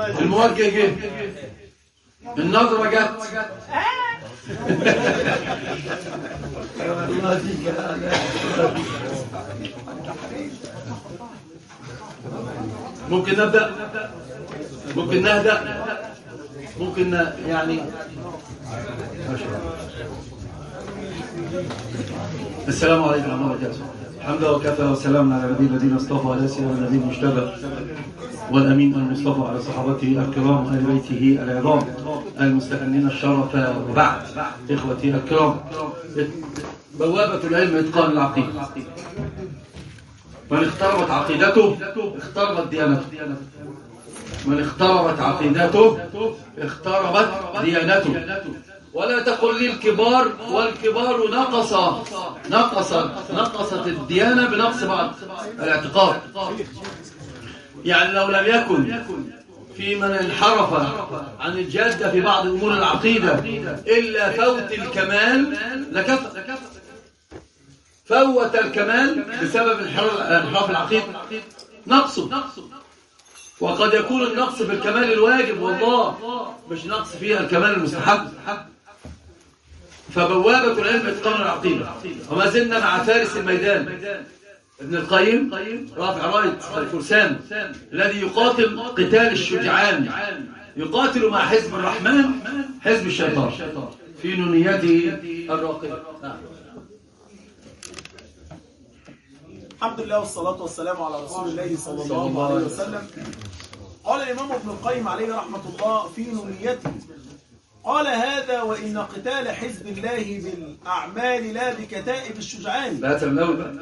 الموجه جه، النظره جت. ممكن نبدأ، ممكن نهدأ، ممكن يعني السلام عليكم ورحمة الله وبركاته. الحمد لله وكفى وسلام على النبي الذين اصطفى ولا سيما النبي المجتبى والأمين المصطفى على صحابته الكرام وآل بيته العظام المستكنين الشرف، وبعد إخوتي الكرام، بوابة العلم إتقان العقيدة. من اختربت عقيدته اختربت ديانته، من اختربت عقيدته اختربت ديانته. ولا تقل لي الكبار، والكبار نقصت الديانة بنقص بعض الاعتقاد. يعني لو لم يكن في من انحرف عن الجادة في بعض أمور العقيدة إلا فوت الكمال لكفر. فوت الكمال بسبب انحراف العقيدة نقصه. وقد يكون النقص في الكمال الواجب والله، مش نقص فيها الكمال المستحب. فبوابة العلم إتقان العقيدة. وما زلنا مع فارس الميدان ابن القيم رافع راية الفرسان الذي يقاتل قتال الشجعان، يقاتل مع حزب الرحمن حزب الشيطان في نونيته الراقية. الحمد لله والصلاة والسلام على رسول الله صلى الله عليه وسلم. قال الإمام ابن القيم عليه رحمة الله في نونيته، قال هذا وإن قتال حزب الله بالأعمال لا بكتائب الشجعان. لا تمنون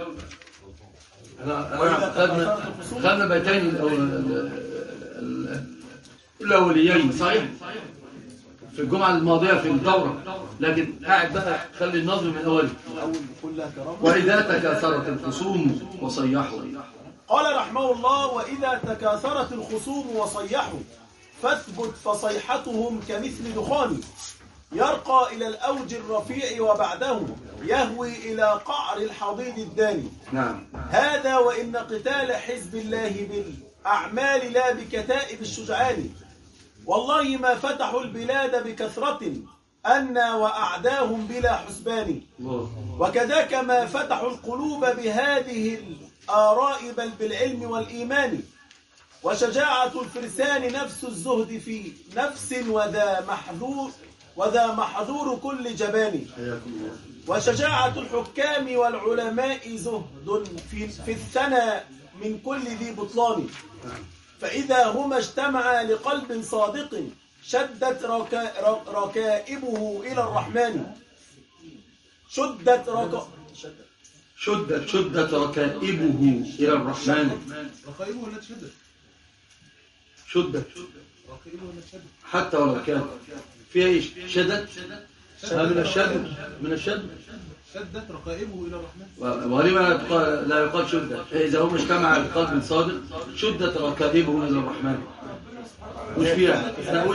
خلنا بيتين الأوليين صحيح في الجمعة الماضية في الدورة، لكن قاعد بقى خلي النظم من أوله. وإذا تكاثرت الخصوم وصيحوا، قال رحمه الله وإذا تكاثرت الخصوم وصيحوا فاثبت فصيحتهم كمثل دخان يرقى إلى الأوج الرفيع وبعده يهوي إلى قعر الحضيض الداني. نعم. هذا وإن قتال حزب الله بالأعمال لا بكتائب الشجعان. والله ما فتحوا البلاد بكثرة أنا وأعداهم بلا حسبان. وكذاك ما فتحوا القلوب بهذه الآراء بل بالعلم والإيمان. وشجاعة الفرسان نفس الزهد في نفس وذا محذور كل جبان. وشجاعة الحكام والعلماء زهد في الثنى من كل ذي بطلان. فإذا هما اجتمعا لقلب صادق شدت ركائبه إلى الرحمن. شدت ركائبه إلى الرحمن. ركائبه ولا تشدد؟ شدت ركائبه ولا تشدد؟ حتى ولو كان فيها ايش؟ شدت من الشد شدت ركائبه إلى الرحمن. ولما لا يقال شدت؟ إذا هم اجتمع بقلب صادق شدت ركائبه إلى الرحمن. وش فيها؟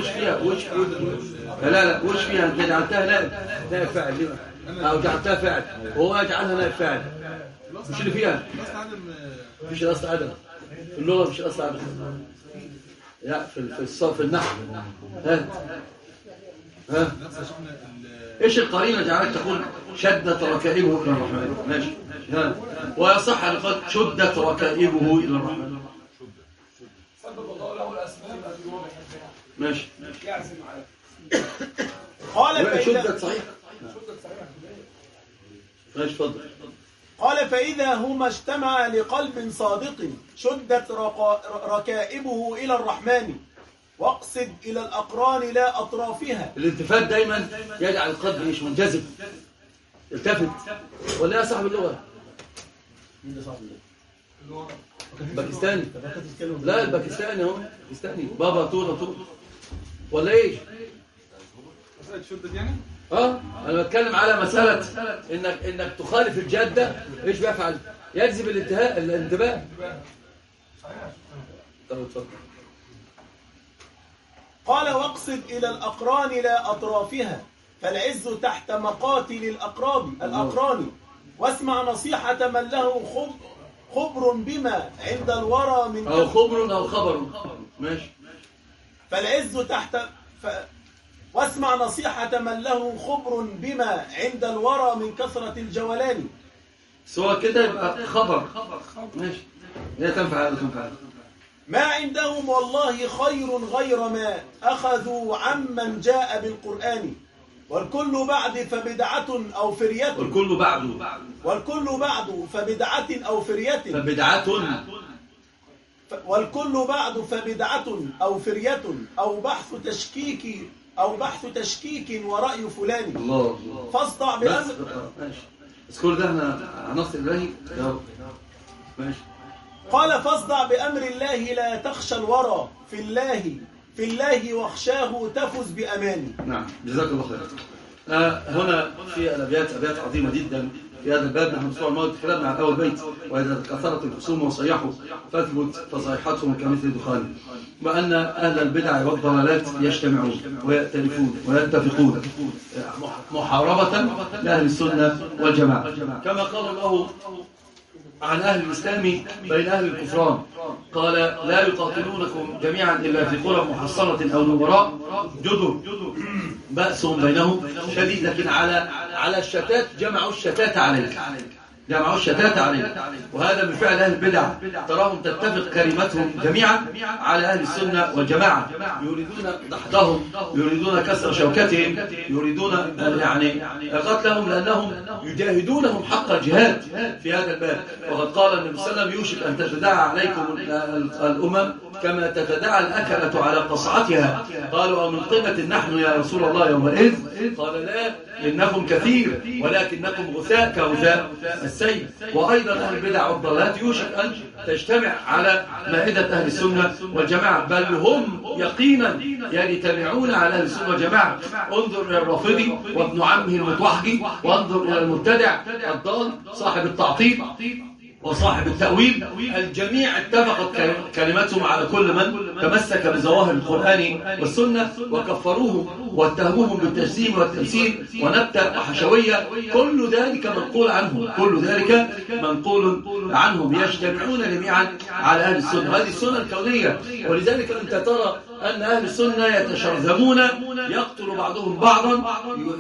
لا وش فيها؟ أنت جعلتها نائب فاعل لما؟ أو جعلتها فاعل وهو يجعلها نائب فاعل. مش اللي فيها؟ مش الأصل عدم في اللغة، مش الأصل عدم. لا في الصرف النحو. ها ايش القرينه جعلت تقول شدت ركائبه الى الرحمن؟ ماشي. ها ويصح ان يقال شدت ركائبه الى الرحمن. ماشي. قال شدت صحيح. ماشي اتفضل. قال فإذا هما اجتمعا لقلب صادق شدت ركائبه إلى الرحمن واقصد إلى الأقران لا أطرافها. الالتفات دايما يجعل القلب مش منجذب، التفت. ولا يا صاحب اللغة؟ مين ده صاحب اللغة؟ باكستاني. لا الباكستاني اهو، باكستاني بابا طول ولا ايش؟ مسألة شدت يعني؟ انا بتكلم على مسألة انك تخالف الجادة. ايش بيفعل؟ يجذب الانتباه. طب اتفضل. قال واقصد إلى الأقران لا أطرافها فالعز تحت مقاتل الأقران واسمع نصيحة من له خبر بما عند الورى من أو خبر أو خبر. ماشي. فالعز تحت واسمع نصيحة من له خبر بما عند الورى من كثرة الجولان. سواء كده يبقى خبر ماشي، لا تنفع هذا تنفع. ما عندهم والله خير غير ما أخذوا عمن جاء بالقرآن، والكل بعد فبدعة أو فرية. والكل بعد فبدعة أو فرية. والكل بعد فبدعة أو فرية أو بحث تشكيك ورأي فلان. الله. فاصدع بأمر. ماشي. اذكر ده احنا هنصل إليه. ماشي. قال فاصدع بأمر الله لا تخشى الورى في الله واخشاه تفز بأمان. نعم جزاك الله خير. هنا في أبيات عظيمة جدا في هذا الباب. نحن الأسبوع الماضي تكلمنا عن أول بيت: وإذا كثرت الخصوم وصيحوا فاثبت فصيحتهم كمثل دخان. وأن أهل البدع والضلالات يجتمعون ويأتلفون ويتفقون محاربة لأهل السنة والجماعة، كما قال الله عن أهل الإسلام بين أهل الكفران. قال: لا يقاتلونكم جميعا إلا في قرى محصنة أو نبراء جدر بأسهم بينهم شديد. لكن على الشتات جمعوا الشتات عليك. وهذا من فعل أهل البدع. تراهم تتفق كلمتهم جميعا على أهل السنة والجماعة، يريدون دحضهم، يريدون كسر شوكتهم، يريدون قتلهم، لأنهم يجاهدونهم حق الجهاد في هذا الباب. وقد قال النبي صلى الله عليه وسلم: يوشك أن تتداعى عليكم الأمم كما تتداعى الأكلة على قصعتها. قالوا: أو من قلة نحن يا رسول الله يومئذ؟ قال: لا، إنكم كثير ولكنكم غثاء كغثاء السيل. وأيضا أهل البدع والضلالات يوشك أن تجتمع على مائدة أهل السنة والجماعة، بل هم يقينا يجتمعون على أهل السنة والجماعة. انظر إلى الرافضي وابن عمه المتوحجي، وانظر إلى المبتدع الضال صاحب التعطيل وصاحب التأويل. الجميع اتفقت كلمتهم على كل من تمسك بظواهر القرآن والسنة، وكفروهم واتهموهم بالتجسيم والتمثيل ونبتة وحشوية. كل ذلك منقول عنهم. يجتمعون جميعا على أهل السنة، هذه السنة الكونية. ولذلك أنت ترى أن أهل السنة يتشرذمون، يقتل بعضهم بعضا،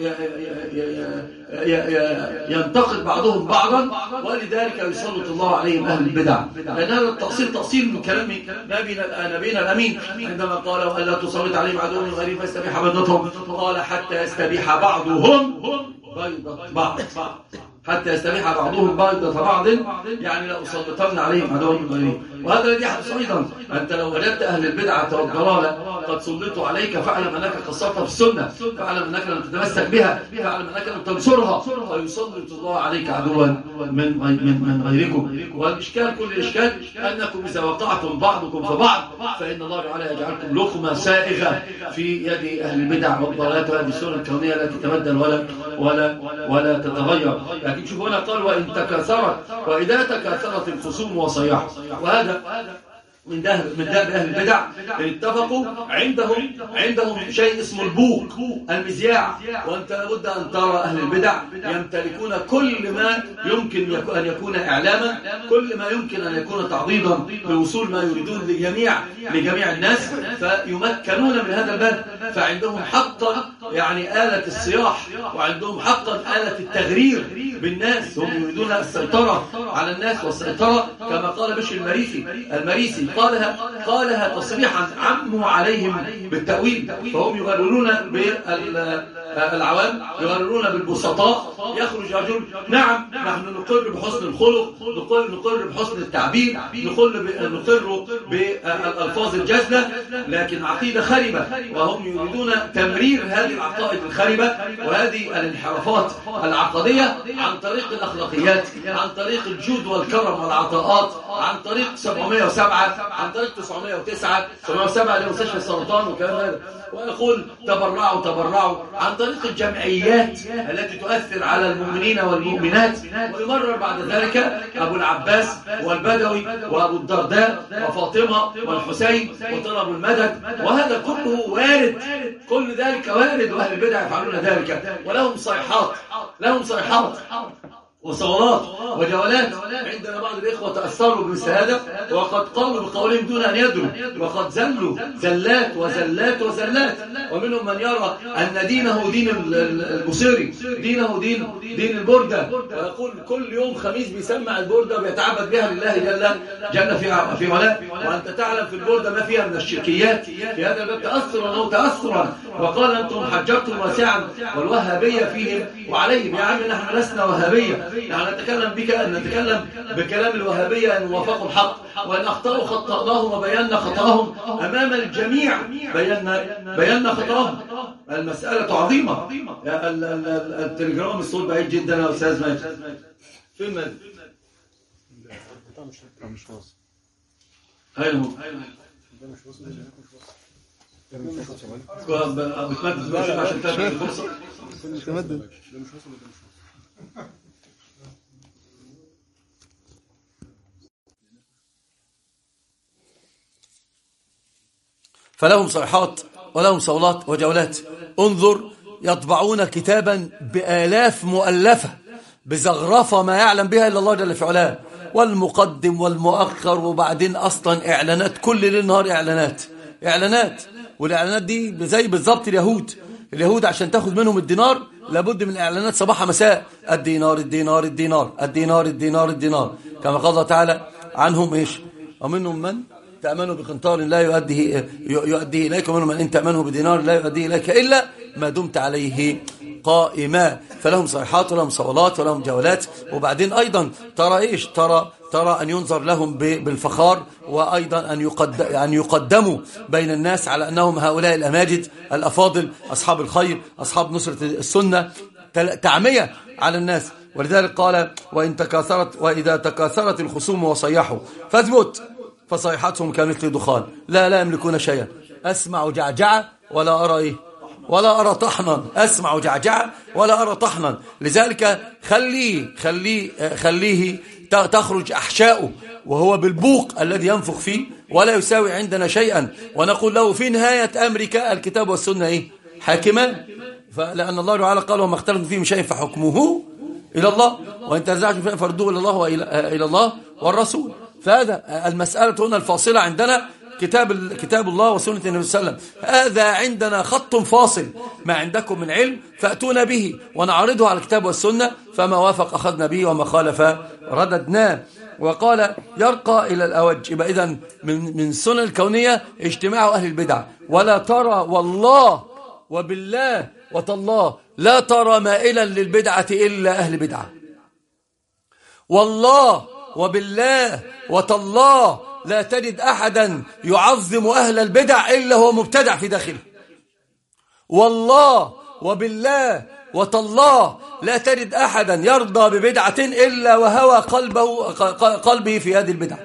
ينتقد بعضهم بعضا، ولذلك يسلط الله عليهم أهل البدع. لأن هذا التأصيل من كلام نبينا الأمين عندما قال: ألا تسلط عليهم عدو غريب فيستبيح بيضتهم. قال: حتى يستبيح بعضهم بيضة بعض. حتى يستبيح بعضهم بيضة بعض، يعني لا أسلطن عليهم عدو غريب. وهذا الذي يحدث أيضا. أنت لو وجدت أهل البدعة والضلالة قد سلطوا عليك، فاعلم أنك قصرت في السنة، فاعلم أنك لم تتمسك بها، فاعلم أنك لم تنصرها، فيسلط الله عليك عدوا من غيركم. والإشكال كل الإشكال أنكم إذا وقعتم بعضكم في بعض فإن الله تعالى يجعلكم لقمة سائغة في يد أهل البدع والضلالات. وهذه السنة الكونية لا تتبدل ولا تتغير. لكن شوفوا هنا قال: وإن تكاثرت، وإذا تكاثرت الخصوم وصيحوا. وهذا من داب أهل البدع. اتفقوا عندهم شيء اسمه البوق، المذياع. وأنت لابد أن ترى أهل البدع يمتلكون كل ما يمكن أن يكون إعلاما، كل ما يمكن أن يكون تعضيدا لوصول ما يريدون لجميع الناس، فيمكنون من هذا الباب. فعندهم حقا آلة الصياح، وعندهم حقا آلة التغرير بالناس. هم يريدون السيطرة على الناس، والسيطرة كما قال بشر المريسي قالها تصريحا عموا عليهم بالتأويل. فهم يغررون بالعوام، يغررون بالبسطاء. يخرج رجل: نعم نحن نقر بحسن الخلق، نقر بحسن التعبير، نقر بالألفاظ الجزلة، لكن عقيدة خربة. وهم يريدون تمرير هذه العقائد الخربة وهذه الانحرافات العقدية عن طريق الأخلاقيات، عن طريق الجود والكرم والعطاءات، عن طريق 707، عن طريق 909 707 لمستشفى السرطان وكلام هذا. ويقول: تبرعوا عن طريق الجمعيات التي تؤثر على المؤمنين والمؤمنات. ويمرر بعد ذلك أبو العباس والبدوي وأبو الدرداء وفاطمة والحسين وطلب المدد. وهذا كله وارد، كل ذلك وارد، وأهل البدع يفعلون ذلك. ولهم صيحات وصولات وجولات. عندنا بعض الإخوة تأثروا بمثل هذا وقد قالوا بقولهم دون أن يدروا، وقد زلوا زلات وزلات وزلات. ومنهم من يرى أن دينه دين البصيري، دينه دين البردة، ويقول كل يوم خميس بيسمع البردة ويتعبد بها لله جل في علاه. وأنت تعلم في البردة ما فيها من الشركيات. في هذا الباب تأثرا. وقال أنتم حجرتم واسعا والوهابية فيهم وعليهم. يا عم نحن لسنا وهابية، يعني نتكلم بكلام الوهابية أن وافقوا الحق، وأن أخطأوا خطأناهم وبينا خطأهم أمام الجميع، بينا خطأهم. المسألة عظيمة. التليجرام الصوت بعيد جدا يا أستاذ ماجد. فين ماجد؟ مش واصل. هاي هو عشان تاخد الفرصة. فلهم صيحات ولهم صولات وجولات. انظر، يطبعون كتابا بآلاف مؤلفة بزغرفة ما يعلم بها إلا الله جل في علاه، والمقدم والمؤخر، وبعدين أصلا إعلانات كل ليل نهار، إعلانات. والإعلانات دي زي بالضبط اليهود عشان تاخد منهم الدينار لابد من إعلانات صباح مساء، الدينار الدينار الدينار الدينار الدينار الدينار، كما قال الله تعالى عنهم إيش؟ ومنهم من تأمنوا بقنطار لا يؤديه إليك، ومنهم من إن تأمنه بدينار لا يؤديه إليك إلا ما دمت عليه قائما. فلهم صيحات ولهم صولات ولهم جولات. وبعدين أيضا ترى إيش؟ ترى أن ينظر لهم بالفخار، وأيضا أن يقدموا بين الناس على أنهم هؤلاء الأماجد الأفاضل أصحاب الخير أصحاب نصرة السنة، تعمية على الناس. ولذلك قال وإذا تكاثرت الخصوم وصيحوا فاثبت فصيحتهم كمثل دخان لا يملكون شيئا. أسمع جعجعة ولا أرى إيه؟ ولا أرى طحنا. أسمع جعجعة ولا أرى طحنا. لذلك خليه تخرج أحشاؤه وهو بالبوق الذي ينفخ فيه ولا يساوي عندنا شيئا، ونقول له في نهاية أمرك الكتاب والسنة إيه؟ حاكمان. فلأن الله تعالى قال وما اختلفتم فيه من شيء فحكمه إلى الله، وإن تنازعتم فيه فردوه إلى الله وإلى الله والرسول. فهذا المسألة هنا الفاصلة عندنا كتاب الله وسنة النبي صلى الله عليه وسلم. هذا عندنا خط فاصل، ما عندكم من علم فأتونا به ونعرضه على الكتاب والسنة، فما وافق أخذنا به وما خالف رددناه. وقال يرقى إلى الأوج. يبقى إذن من السنة الكونية اجتماع أهل البدع. ولا ترى والله وبالله وتالله لا ترى مائلا للبدعة إلا أهل بدعة. والله وبالله وتالله لا تجد أحدا يعظم أهل البدع إلا هو مبتدع في داخله. والله وبالله وتالله لا تجد أحدا يرضى ببدعة إلا وهوى قلبه في هذه البدع.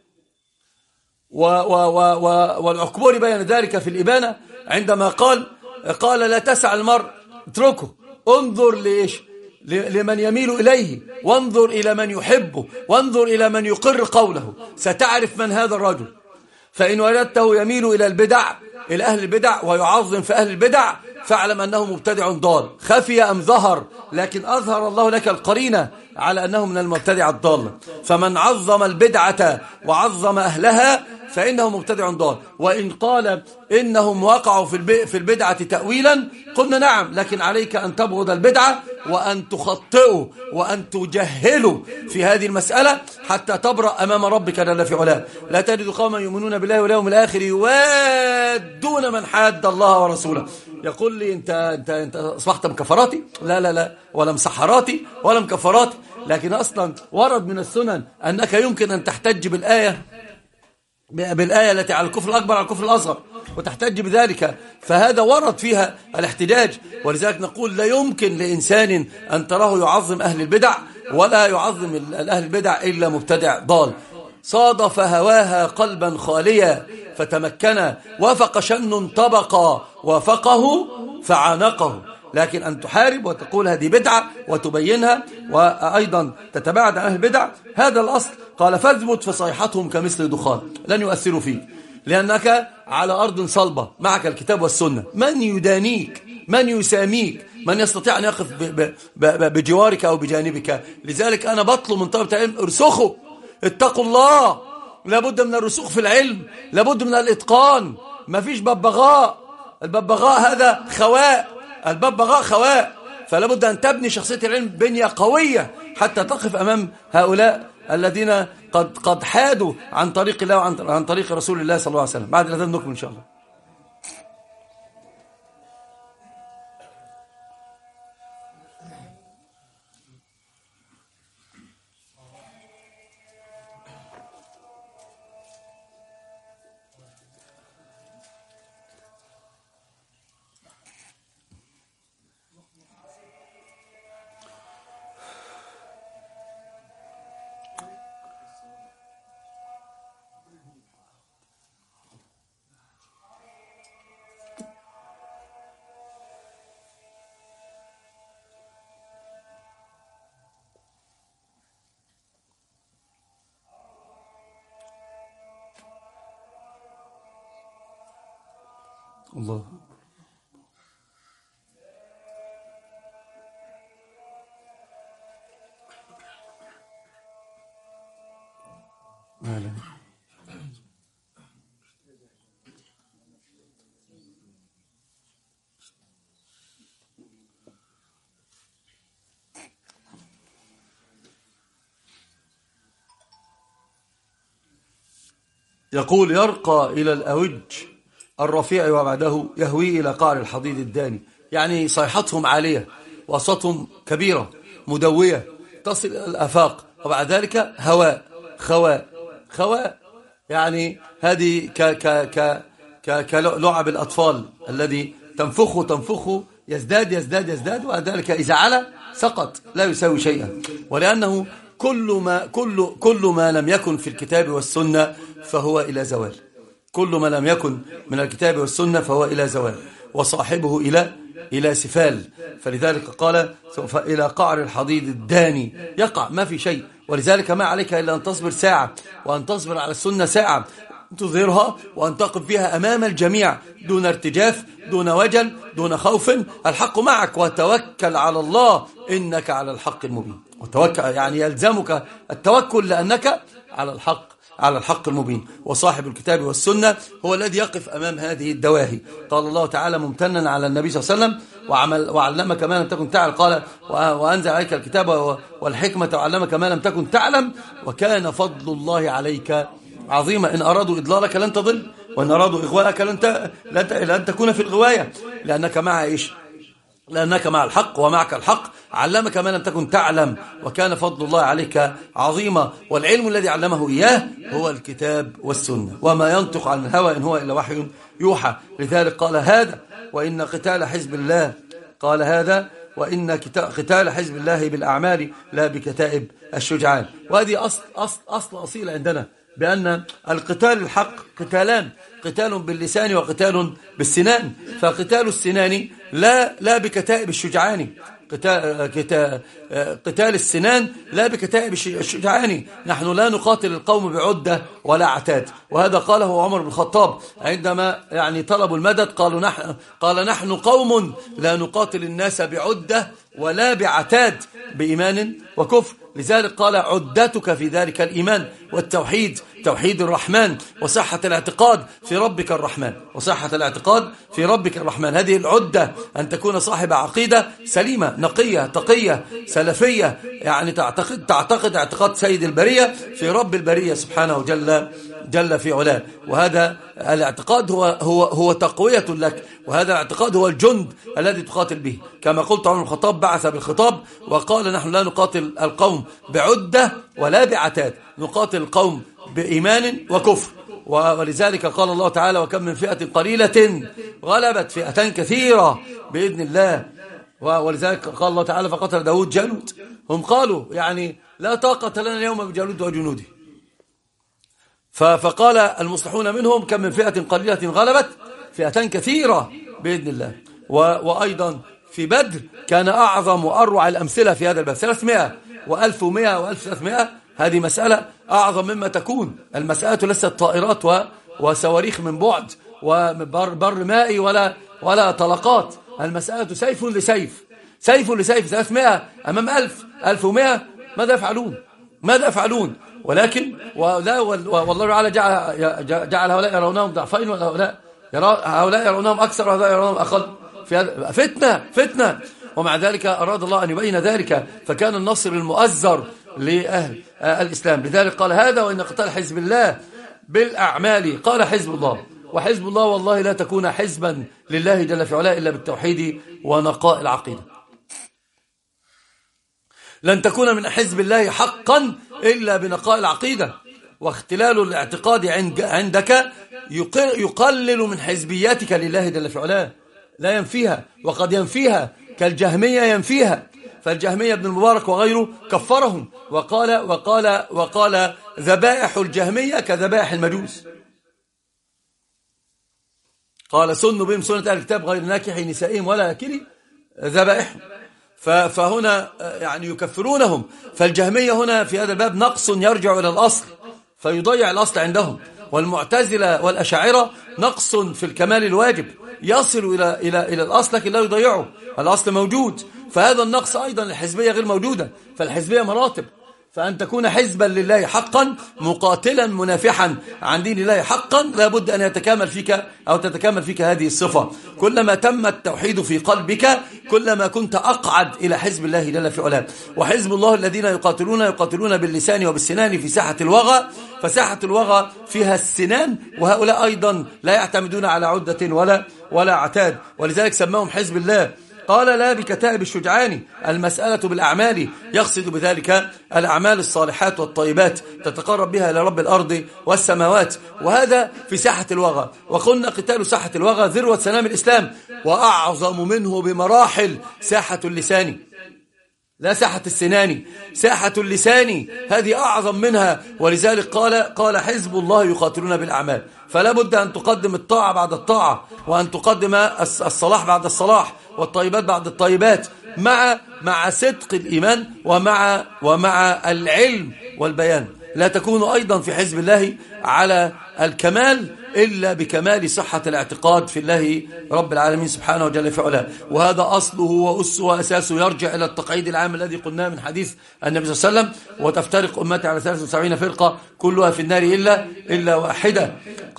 والعكبوري بيان ذلك في الإبانة عندما قال لا تسع المرء اتركه، انظر لإيش؟ لمن يميل إليه، وانظر إلى من يحبه، وانظر إلى من يقر قوله، ستعرف من هذا الرجل. فإن وجدته يميل إلى البدع، إلى أهل البدع ويعظم في أهل البدع، فاعلم أنه مبتدع ضال، خفي أم ظهر، لكن أظهر الله لك القرينة على أنه من المبتدع الضال. فمن عظم البدعة وعظم أهلها فإنه مبتدع ضال. وإن قال إنهم وقعوا في البدعة تأويلا، قلنا نعم، لكن عليك أن تبغض البدعة وأن تخطئوا وأن تجهلوا في هذه المسألة حتى تبرأ أمام ربك جل في علاه. لا تجد قوما يؤمنون بالله واليوم الآخر يوادون من حاد الله ورسوله. يقول لي أنت أصبحت مكفراتي؟ لا ولا مسحراتي ولا مكفراتي، لكن أصلا ورد من السنن أنك يمكن أن تحتج بالآية التي على الكفر الأكبر على الكفر الأصغر وتحتج بذلك، فهذا ورد فيها الاحتجاج. ولذلك نقول لا يمكن لإنسان أن تراه يعظم أهل البدع ولا يعظم أهل البدع إلا مبتدع ضال. صادف هواها قلبا خاليا فتمكن، وافق شن طبقا وافقه فعانقه. لكن أن تحارب وتقول هذه بدعة وتبينها وأيضا تتباعد عن أهل البدع، هذا الأصل. قال فاثبت فصيحتهم كمثل دخان، لن يؤثروا فيك لأنك على أرض صلبة، معك الكتاب والسنة. من يدانيك؟ من يساميك؟ من يستطيع أن يقف بجوارك أو بجانبك. لذلك أنا بطلب من طلبة العلم ارسخوا، اتقوا الله، لابد من الرسوخ في العلم، لابد من الإتقان. ما فيش ببغاء، الببغاء هذا خواء، الببغاء خواء. فلابد أن تبني شخصية العلم بنية قوية حتى تقف أمام هؤلاء الذين قد حادوا عن طريق الله وعن طريق رسول الله صلى الله عليه وسلم. بعد الأذان نكمل إن شاء الله. الله يقول يرقى إلى الأوج الرفيع وبعده يهوي إلى قعر الحضيض الداني. يعني صيحتهم عالية وأصواتهم كبيرة مدوية تصل إلى الآفاق، وبعد ذلك هواء خواء. يعني هذه كلعب الأطفال الذي تنفخه يزداد، وبعد ذلك إذا على سقط لا يساوي شيئا. ولأنه كل ما لم يكن في الكتاب والسنة فهو إلى زوال. كل ما لم يكن من الكتاب والسنة فهو إلى زوال، وصاحبه إلى سفال. فلذلك قال سوف إلى قعر الحضيض الداني يقع، ما في شيء. ولذلك ما عليك إلا أن تصبر ساعة، وأن تصبر على السنة ساعة تظهرها، وأن تقف بها أمام الجميع دون ارتجاف، دون وجل، دون خوف. الحق معك، وتوكل على الله إنك على الحق المبين. وتوكل يعني يلزمك التوكل لأنك على الحق المبين. وصاحب الكتاب والسنة هو الذي يقف أمام هذه الدواهي. قال الله تعالى ممتنا على النبي صلى الله عليه وسلم وعلمك ما لم تكن تعلم. قال وأنزل عليك الكتاب والحكمة وعلمك ما لم تكن تعلم وكان فضل الله عليك عظيما. إن أرادوا إضلالك لن تضل، وإن أرادوا إغواءك لن تكون في الغواية، لأنك مع إيش؟ لأنك مع الحق ومعك الحق. علمك ما لم تكن تعلم وكان فضل الله عليك عظيما. والعلم الذي علمه إياه هو الكتاب والسنة، وما ينطق عن الهوى إن هو إلا وحي يوحى. لذلك قال هذا وإن قتال حزب الله، قال هذا وإن قتال حزب الله بالأعمال لا بكتائب الشجعان. وهذه أصل عندنا، بأن القتال الحق قتالان، قتال باللسان وقتال بالسنان. فقتال السنان لا بكتائب الشجعان، قتال السنان لا بكتائب الشجعان. نحن لا نقاتل القوم بعدة ولا عتاد. وهذا قاله عمر بن الخطاب عندما يعني طلبوا المدد، قال نحن قوم لا نقاتل الناس بعدة ولا بعتاد، بإيمان وكفر. لذلك قال عدتك في ذلك الإيمان والتوحيد، توحيد الرحمن، وصحة الاعتقاد في ربك الرحمن، وصحة الاعتقاد في ربك الرحمن. هذه العدة أن تكون صاحب عقيدة سليمة نقية تقية سلفية، يعني تعتقد اعتقاد سيد البرية في رب البرية سبحانه جل في علاه. وهذا الاعتقاد هو تقوية لك، وهذا الاعتقاد هو الجند الذي تقاتل به. كما قلت عمر بن الخطاب بعث بالخطاب وقال نحن لا نقاتل القوم بعدة ولا بعتاد، نقاتل القوم بإيمان وكفر. ولذلك قال الله تعالى وكم من فئة قليلة غلبت فئة كثيرة بإذن الله. ولذلك قال الله تعالى فقتل داود جالوت، هم قالوا يعني لا طاقة لنا اليوم بجالوت وجنوده، فقال المصلحون منهم كم من فئة قليلة غلبت فئة كثيرة بإذن الله. وأيضا في بدر كان أعظم وأروع الأمثلة في هذا الباب، 300 و1100 و1300. هذه مسألة أعظم مما تكون. المسألة ليست طائرات وصواريخ من بعد وبر مائي ولا طلقات. المسألة سيف لسيف، سيف لسيف 300 أمام 1000 1100 ماذا يفعلون فتنة والله تعالى جعل هؤلاء يرونهم ضعفين هؤلاء يرونهم أكثر وهؤلاء يرونهم أقل في هذا فتنة ومع ذلك أراد الله أن يبين ذلك فكان النصر المؤزر لأهل الإسلام. لذلك قال هذا وإن قتال حزب الله بالأعمال قال حزب الله وحزب الله والله لا تكون حزبا لله جل في علاه إلا بالتوحيد ونقاء العقيدة. لن تكون من حزب الله حقا إلا بنقاء العقيدة. واختلال الاعتقاد عندك يقلل من حزبيتك لله جل في علاه، لا ينفيها، وقد ينفيها كالجهمية ينفيها. فالجهمية ابن المبارك وغيره كفرهم وقال ذبائح الجهمية كذبائح المجوس. قال سنوا بهم سنة أهل الكتاب غير ناكحي نسائهم ولا أكلي ذبائحهم. فهنا يعني يكفرونهم. فالجهمية هنا في هذا الباب نقص يرجع إلى الأصل فيضيع الأصل عندهم. والمعتزلة والأشاعرة نقص في الكمال الواجب يصل إلى الأصل لكن لا يضيعه، الأصل موجود. فهذا النقص أيضا الحزبية غير موجودة. فالحزبية مراتب، فأن تكون حزبا لله حقا مقاتلا منافحا عن دين الله حقا لابد أن يتكامل فيك أو تتكامل فيك هذه الصفة. كلما تم التوحيد في قلبك كلما كنت أقعد إلى حزب الله جل في علاه. وحزب الله الذين يقاتلون باللسان وبالسنان في ساحة الوغى، فساحة الوغى فيها السنان، وهؤلاء أيضا لا يعتمدون على عدة ولا عتاد، ولذلك سماهم حزب الله. قال لا بكتائب الشجعان، المسألة بالأعمال، يقصد بذلك الأعمال الصالحات والطيبات تتقرب بها إلى رب الأرض والسماوات، وهذا في ساحة الوغى. وقلنا قتال ساحة الوغى ذروة سنام الإسلام، وأعظم منه بمراحل ساحة اللسان، لا ساحة السنان، ساحة اللسان هذه أعظم منها. ولذلك قال حزب الله يقاتلون بالأعمال. فلا بد أن تقدم الطاعة بعد الطاعة، وأن تقدم الصلاح بعد الصلاح، والطيبات بعد الطيبات، مع صدق الإيمان ومع العلم والبيان. لا تكون أيضا في حزب الله على الكمال إلا بكمال صحة الاعتقاد في الله رب العالمين سبحانه وجل في علاه. وهذا أصله وأسه وأساسه يرجع إلى التقعيد العام الذي قلناه من حديث النبي صلى الله عليه وسلم: وتفترق أمتي على 73 فرقة كلها في النار إلا واحدة.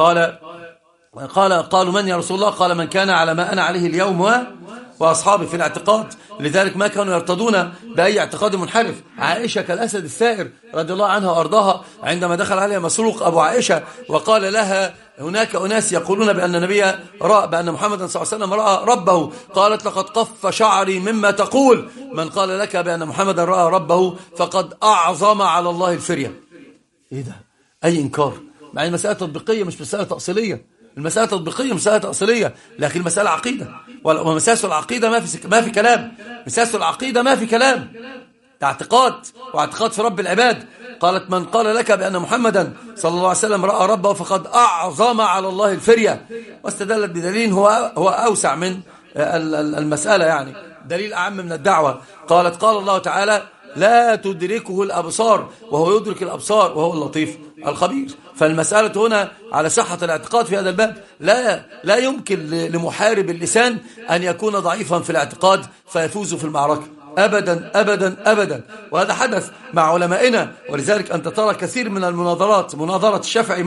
قالوا من يا رسول الله؟ قال من كان على ما أنا عليه اليوم وأصحابي في الاعتقاد. لذلك ما كانوا يرتضون بأي اعتقاد منحرف. عائشة كالأسد الثائر رضي الله عنها وأرضاها عندما دخل عليها مسروق أبو عائشة وقال لها: هناك أناس يقولون بأن النبي بأن محمد صلى الله عليه وسلم رأى ربه. قالت: لقد قف شعري مما تقول. من قال لك بأن محمد رأى ربه فقد أعظم على الله الفرية. إيه ده؟ أي إنكار! مع المسألة تطبيقية مش مسألة تأصيلية. المسألة تطبيقية مسألة تأصيلية، لكن المسألة عقيدة، ومساس العقيدة ما في كلام. مساس العقيدة ما في كلام، اعتقاد، واعتقاد في رب العباد. قالت: من قال لك بأن محمدا صلى الله عليه وسلم رأى ربه فقد أعظم على الله الفرية. واستدلت بدليل هو أوسع من المسألة، يعني دليل أعم من الدعوة. قال الله تعالى: لا تدركه الأبصار وهو يدرك الأبصار وهو اللطيف الخبير. فالمسألة هنا على صحة الاعتقاد في هذا الباب. لا يمكن لمحارب اللسان أن يكون ضعيفا في الاعتقاد فيفوز في المعركة أبدا أبدا أبدا. وهذا حدث مع علمائنا. ولذلك أنت ترى كثير من المناظرات، مناظرة الشافعي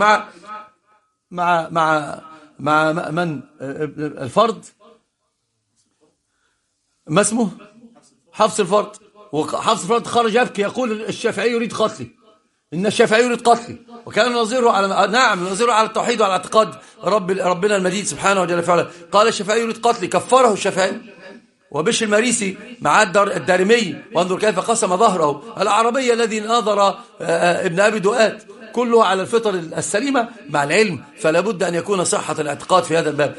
مع من الفرد، ما اسمه؟ حفص الفرد. وحفص الفرد خرج يبكي يقول: الشافعي يريد قتلي، إن الشافعي يريد قتلي. وكان نظيره على التوحيد وعلى اعتقاد ربنا المجيد سبحانه وجل فعلا. قال: الشافعي يريد قتلي، كفره الشافعي. وبش المريسي مع الدارمي، وانظر كيف قسم ظهره. العربية الذي ناظر ابن أبي دؤاد كله على الفطر السليمة مع العلم. فلا بد أن يكون صحة الاعتقاد في هذا الباب.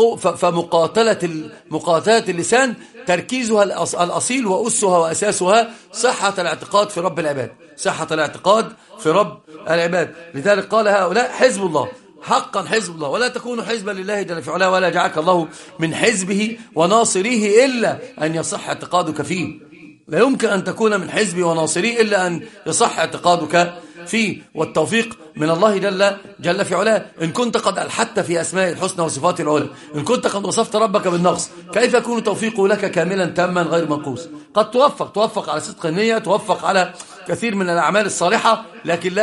فمقاتلة اللسان تركيزها الأصيل وأسها وأساسها صحة الاعتقاد في رب العباد، صحة الاعتقاد في رب العباد. لذلك قال هؤلاء حزب الله حقا، حزب الله. ولا تكونوا حزبا لله جل في علاه ولا جعلك الله من حزبه وناصريه إلا أن يصح اعتقادك فيه. لا يمكن أن تكون من حزبه وناصريه إلا أن يصح اعتقادك فيه، والتوفيق من الله جل في علاه. إن كنت قد ألحدت في أسماء الحسنى وصفات العلى، إن كنت قد وصفت ربك بالنقص، كيف يكون توفيقه لك كاملا تاما غير منقوص؟ قد توفق على صدق النية، توفق على كثير من الأعمال الصالحة، لكن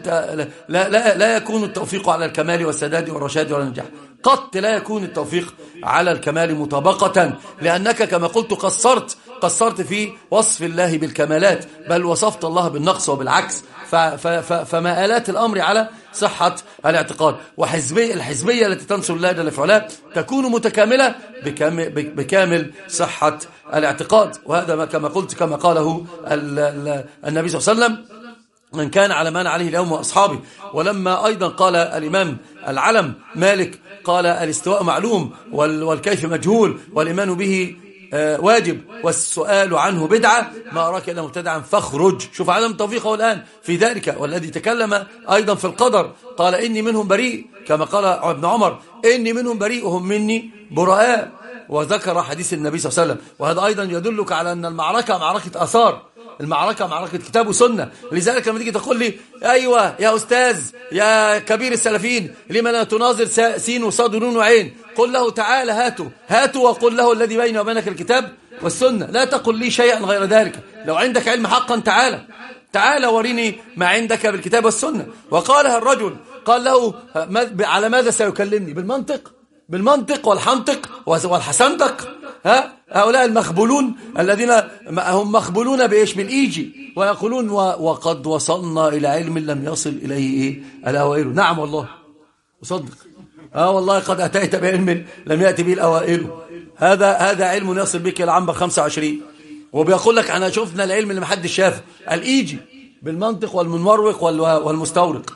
لا يكون التوفيق على الكمال والسداد والرشاد والنجاح. قد لا يكون التوفيق على الكمال مطابقة، لأنك كما قلت قصرت في وصف الله بالكمالات، بل وصفت الله بالنقص وبالعكس. فمآلات الأمر على صحة الاعتقاد. الحزبية التي تنصر الله جل في علاه تكون متكاملة بكامل صحة الاعتقاد. وهذا كما قلت كما قاله النبي صلى الله عليه وسلم: من كان على ما عليه اليوم وأصحابه. ولما أيضا قال الإمام العلم مالك قال: الاستواء معلوم والكيف مجهول والإيمان به واجب والسؤال عنه بدعة، ما أراك إلا مبتدعا فاخرج. شوف عدم توفيقه الآن في ذلك. والذي تكلم أيضا في القدر قال: إني منهم بريء، كما قال ابن عمر: إني منهم بريء وهم مني براء. وذكر حديث النبي صلى الله عليه وسلم. وهذا أيضا يدلك على أن المعركة معركة آثار، المعركة معركة كتاب وسنة. لذلك لما تيجي تقول لي: أيوة يا أستاذ يا كبير السلفين، لما لا تناظر سين وصاد ونون وعين؟ قل له: تعال هاتوا وقل له الذي بيني وبينك الكتاب والسنة، لا تقل لي شيئا غير ذلك. لو عندك علم حقا تعال وريني ما عندك بالكتاب والسنة. وقالها الرجل قال له: على ماذا سيكلمني؟ بالمنطق والحنطق والحسندق. هؤلاء المخبولون الذين هم مخبولون بإيش؟ بالإيجي، ويقولون: وقد وصلنا إلى علم لم يصل إليه الأوائل. نعم والله أصدق، والله قد أتيت بعلم لم يأتي به الأوائل. هذا علم يصل بك إلى عنبر 25. وبيقول لك: أنا شفنا العلم اللي محدش شافه، الإيجي بالمنطق والمنورق والمستورق.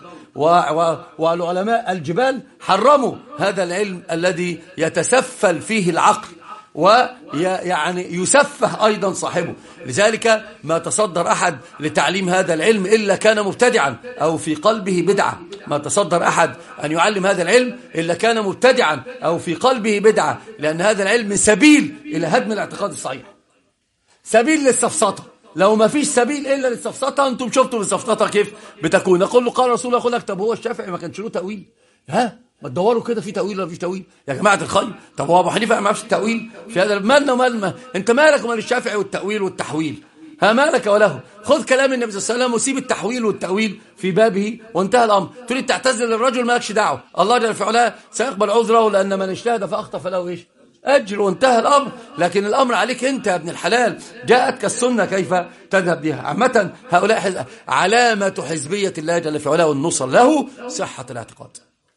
والعلماء الجبال حرموا هذا العلم الذي يتسفل فيه العقل ويعني يسفه أيضا صاحبه. لذلك ما تصدر أحد لتعليم هذا العلم إلا كان مبتدعا أو في قلبه بدعة. ما تصدر أحد أن يعلم هذا العلم إلا كان مبتدعا أو في قلبه بدعة، لأن هذا العلم سبيل إلى هدم الاعتقاد الصحيح، سبيل للسفسطة. لو ما فيش سبيل إلا للسفسطة، أنتم شفتوا السفسطة كيف بتكون. نقول له: قال رسول الله، يقول لك: طب هو الشافعي ما كانش له تأويل؟ ما تدوروا كده في تأويل ولا فيش تأويل يا جماعة الخير؟ طب هو أبو حنيفة ما عرفش التأويل في هذا؟ مالنا ومال أنت مالك ومال الشافعي والتأويل والتحويل؟ مالك وله؟ خذ كلام النبي صلى الله عليه وسلم وسيب التحويل والتأويل في بابه وانتهى الأمر. تريد تعتذر للرجل مالكش دعوة، الله جل في علاه سيقبل عذره، لأن من اجتهد فأخطأ فله إيش؟ أجر، وانتهى الأمر. لكن الأمر عليك أنت يا ابن الحلال، جاءتك السنة كيف تذهب بها. عامة هؤلاء علامة حزبية الله جل في علاه والنصر له صحة الاعتقاد.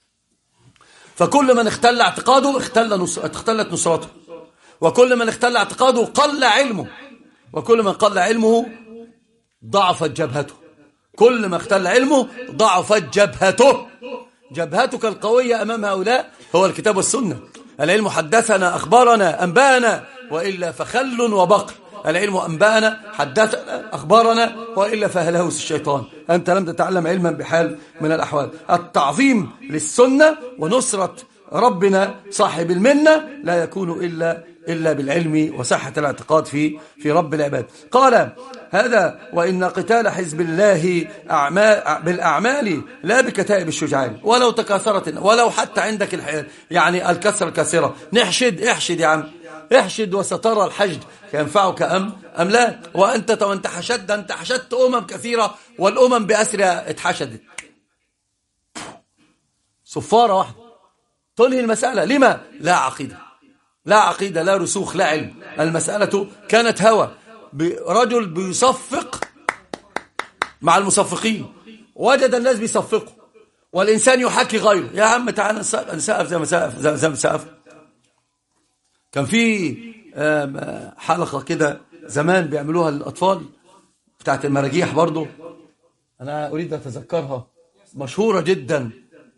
فكل من اختل اعتقاده اختلت نصرته، وكل من اختل اعتقاده قل علمه، وكل من قل علمه ضعفت جبهته. كل ما اختل علمه ضعفت جبهته. جبهتك القوية أمام هؤلاء هو الكتاب والسنة. العلم حدثنا أخبارنا أنبانا وإلا فخل وبقر. العلم أنبانا حدثنا أخبارنا وإلا فهلهوس الشيطان. أنت لم تتعلم علما بحال من الأحوال. التعظيم للسنة ونصرة ربنا صاحب المنة لا يكون إلا بالعلم وصحة الاعتقاد في رب العباد. قال هذا: وإن قتال حزب الله بالأعمال لا بكتائب الشجعان ولو تكاثرت، ولو حتى عندك يعني الكسر الكثيرة. احشد يا عم، احشد وسترى الحشد ينفعك أم لا. وأنت حشدت، أنت حشدت كثيرة، والأمم بأسرها اتحشدت. صفارة واحدة تنهي المسألة. لما؟ لا عقيدة، لا رسوخ، لا علم. المسألة كانت هوى، رجل بيصفق مع المصفقين، وجد الناس بيصفقوا والإنسان يحكي غيره. يا عم تعالى نسقف زي ما سقف. كان في حلقة كده زمان بيعملوها للأطفال بتاعت المراجيح برضو، أنا أريد أتذكرها، مشهورة جدا.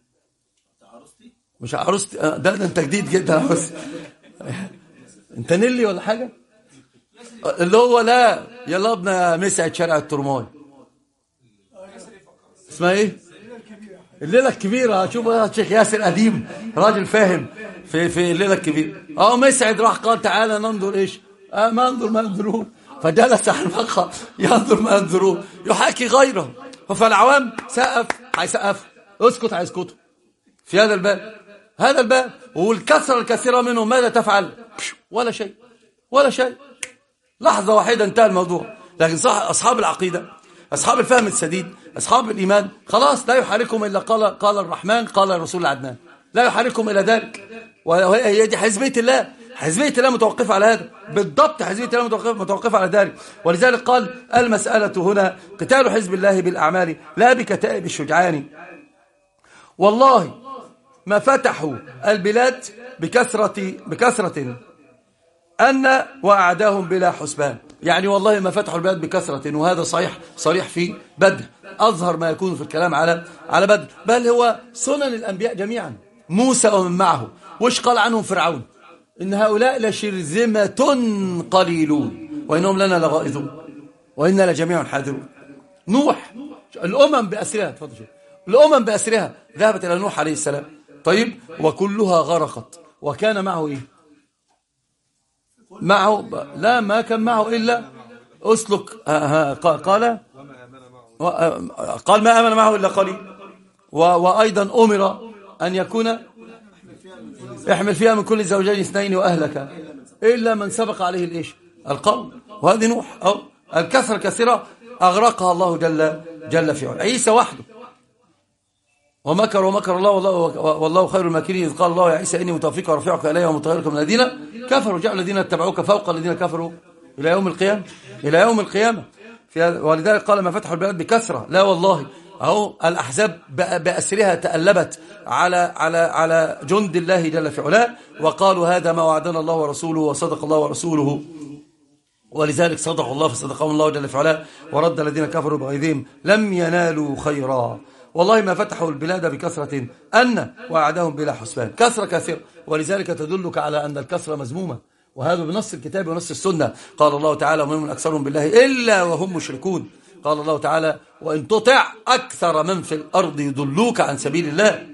مش عروستي ده أنت جديد جدا. بس أنت نيلي ولا حاجة؟ اللي هو لا يلا ابن مسعد شارع الترماي، اسمها ايه؟ الليلة الكبيرة. شوف الشيخ ياسر قديم، راجل فاهم في الليلة الكبيرة. مسعد راح قال: تعالى ننظر ايش؟ ما انظر ما ينظرون. فجلس على المقهى ينظر ما ينظرون، يحاكي غيره. فالعوام سقف هيسقف، اسكت هيسكتوا في هذا الباب. والكثرة الكثيرة منهم ماذا تفعل؟ ولا شيء. لحظة واحدة انتهى الموضوع. لكن صح أصحاب العقيدة، أصحاب الفهم السديد، أصحاب الإيمان، خلاص لا يحركهم إلا قال الرحمن قال الرسول العدنان، لا يحركهم إلى ذلك. وهي دي حزبية الله. حزبية الله متوقفة على هذا بالضبط. حزبية الله متوقفة على ذلك. ولذلك قال المسألة هنا قتال حزب الله بالأعمال لا بكتائب الشجعان. والله ما فتحوا البلاد بكثرة أن وأعداهم بلا حسبان. يعني والله ما فتحوا البلاد بكثرة، وهذا صريح في بدر، أظهر ما يكون في الكلام على بدر، بل هو سنن الأنبياء جميعا. موسى ومن معه، وش قال عنهم فرعون؟ إن هؤلاء لشرذمة قليلون وإنهم لنا لغائظون وإنا لجميع حاذرون. نوح، الأمم بأسرها ذهبت إلى نوح عليه السلام، طيب، وكلها غرقت، وكان معه إيه؟ معه لا، ما كان معه إلا أسلك. قال ما آمن معه إلا قليل. وأيضا أمر أن يكون احمل فيها من كل زوجين اثنين وأهلك إلا من سبق عليه الإيش؟ القول. وهذه نوح أو الكثرة كثيرة أغرقها الله جل في علاه. عيسى وحده ومكر الله والله خير الماكرين. إذ قال الله يا عيسى إني متوفيك ورافعك إلي ومطهرك من الذين كفروا، جعل الذين اتبعوك فوق الذين كفروا إلى يوم القيامة. ولذلك قال ما فتحوا البلاد بكثرة، لا والله. أهو الأحزاب بأسرها تألبت على جند الله جل في علاه، وقالوا هذا ما وعدنا الله ورسوله وصدق الله ورسوله، ولذلك صدق الله فصدقهم الله جل في علاه ورد الذين كفروا بغيظهم لم ينالوا خيرا. والله ما فتحوا البلاد بكثرة أن وعدهم بلا حسبان. كثرة كثيرة، ولذلك تدلك على أن الكثرة مذمومة، وهذا بنص الكتاب ونص السنة. قال الله تعالى ومن أكثرهم بالله إلا وهم مشركون. قال الله تعالى وإن تطع أكثر من في الأرض يضلوك عن سبيل الله.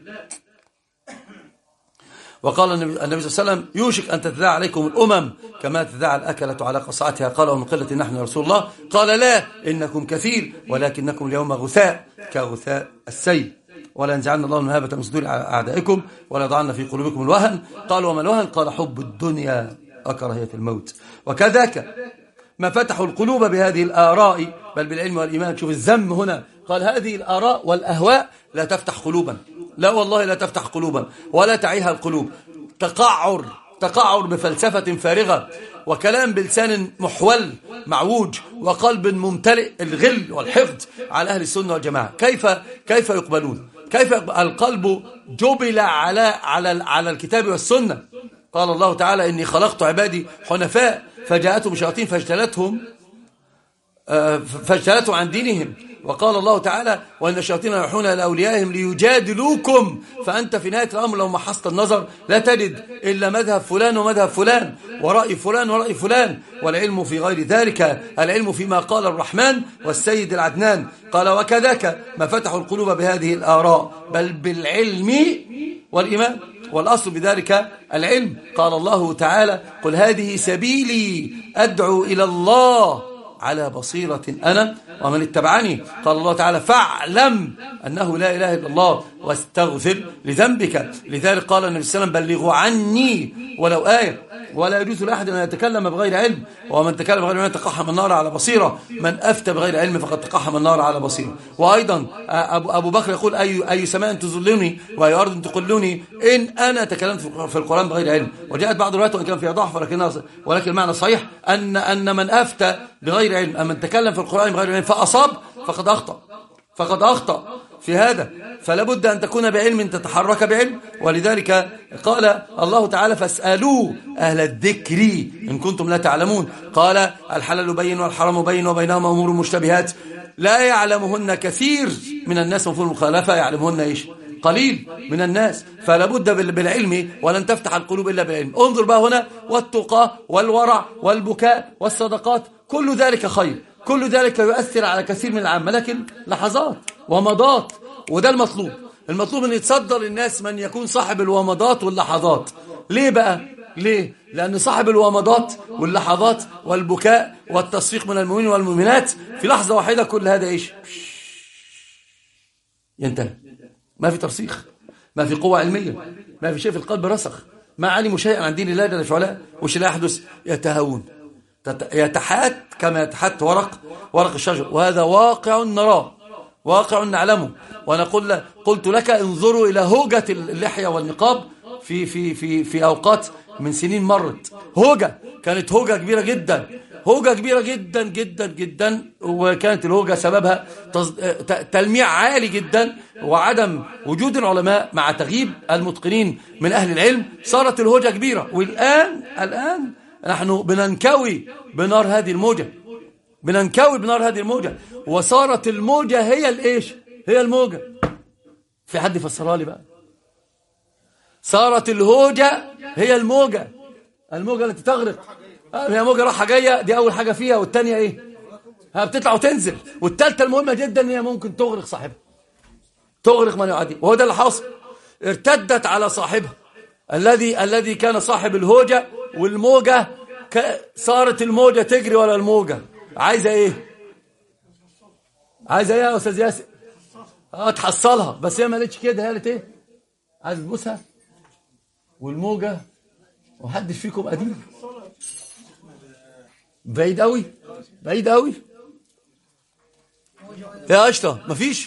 وقال النبي صلى الله عليه وسلم يوشك أن تتداعى عليكم الأمم كما تتداعى الأكلة على قصعتها. قال ومن قلة نحن يا رسول الله؟ قال لا إنكم كثير ولكنكم اليوم غثاء كغثاء السيل. ولا ينزعن الله المهابة من صدور أعدائكم ولا يضعن في قلوبكم الوهن. قال وما الوهن؟ قال حب الدنيا وكراهية الموت. وكذاك ما فتحوا القلوب بهذه الآراء بل بالعلم والإيمان. شوف الذم هنا، قال هذه الآراء والأهواء لا تفتح قلوبا، لا والله لا تفتح قلوبا ولا تعيها القلوب. تقعر بفلسفة فارغة وكلام بلسان محول معوج وقلب ممتلئ الغل والحقد على أهل السنة والجماعة. كيف يقبلون؟ القلب جبل على الكتاب والسنة. قال الله تعالى إني خلقت عبادي حنفاء فجاءتهم شياطين فاجتلتهم عن دينهم. وقال الله تعالى وإن الشياطين يوحون إلى أوليائهم ليجادلوكم. فأنت في نهاية الأمر لو محصت النظر لا تجد إلا مذهب فلان ومذهب فلان ورأي فلان ورأي فلان، والعلم في غير ذلك. العلم فيما قال الرحمن والسيد العدنان. قال وكذاك ما فتحوا القلوب بهذه الآراء بل بالعلم والإيمان، والأصل بذلك العلم. قال الله تعالى قل هذه سبيلي أدعو إلى الله على بصيرة أنا ومن اتبعني. قال الله تعالى فاعلم أنه لا إله إلا الله واستغفر لذنبك. لذلك قال النبي صلى الله عليه وسلم بلغوا عني ولو آية. ولا يجوز لأحد أن يتكلم بغير علم، ومن تكلم بغير علم تقحم النار على بصيرة. من أفتى بغير علم فقد تقحم النار على بصيرة. وأيضا أبو بكر يقول أي سماء تظلني وأي أرض تقلني إن أنا تكلمت في القرآن بغير علم. وجاءت بعض الروايات وإن كان فيها ضعف ولكن المعنى صحيح أن من أفتى بغير علم أم من تكلم في القرآن بغير علم فأصاب فقد أخطأ في هذا. فلا بد أن تكون بعلم تتحرك بعلم. ولذلك قال الله تعالى فاسألوا أهل الذكر إن كنتم لا تعلمون. قال الحلال بين والحرام بين وبينهما أمور مشتبهات لا يعلمهن كثير من الناس، مفهوم المخالفة يعلمهن إيش؟ قليل من الناس. فلا بد بالعلم ولن تفتح القلوب إلا بالعلم. انظر بقى هنا والتقى والورع والبكاء والصدقات كل ذلك خير، كل ذلك يؤثر على كثير من العامة، لكن لحظات ومضات. وده المطلوب أن يتصدر للناس من يكون صاحب الومضات واللحظات. ليه بقى؟ ليه؟ لأن صاحب الومضات واللحظات والبكاء والتصفيق من المؤمنين والمؤمنات في لحظة واحدة كل هذا إيش؟ ينتهي. ما في ترسيخ، ما في قوة علمية، ما في شيء في القلب رسخ، ما علموا شيئا عن دين الله جل في علاه. وش لا يحدث؟ يتهاون، يتحات كما يتحات ورق الشجر. وهذا واقع نراه، واقع نعلمه. وأنا قلت لك انظروا إلى هوجة اللحية والنقاب في أوقات من سنين مرت. كانت هوجة كبيرة جدا، هوجة كبيرة جدا جدا جدا. وكانت الهوجة سببها تلميع عالي جدا وعدم وجود العلماء مع تغييب المتقنين من أهل العلم. صارت الهوجة كبيرة. والآن نحن بننكوي بنار هذه الموجة، بننكوي بنار هذه الموجة. وصارت الموجة هي الإيش؟ هي الموجة. في حد يفسرها لي بقى؟ صارت الهوجة هي الموجة التي تغرق. هي موجة راحة جاية، دي أول حاجة فيها. والتانية إيه؟ بتطلع وتنزل. والتالتة المهمة جدا إن هي ممكن تغرق صاحبها، تغرق من يعادي. وهو ده اللي حاصل. ارتدت على صاحبها الذي كان صاحب الهوجة والموجة. صارت الموجة تجري ولا الموجة عايزة إيه؟ عايزة إيه يا أستاذ ياسر؟ تحصلها. بس هي ما قالتش كده، هي قالت إيه؟ عايزة تبوسها. والموجة ومحدش فيكم قديم، بعيد قوي، بعيد قوي. يا قشطة مفيش.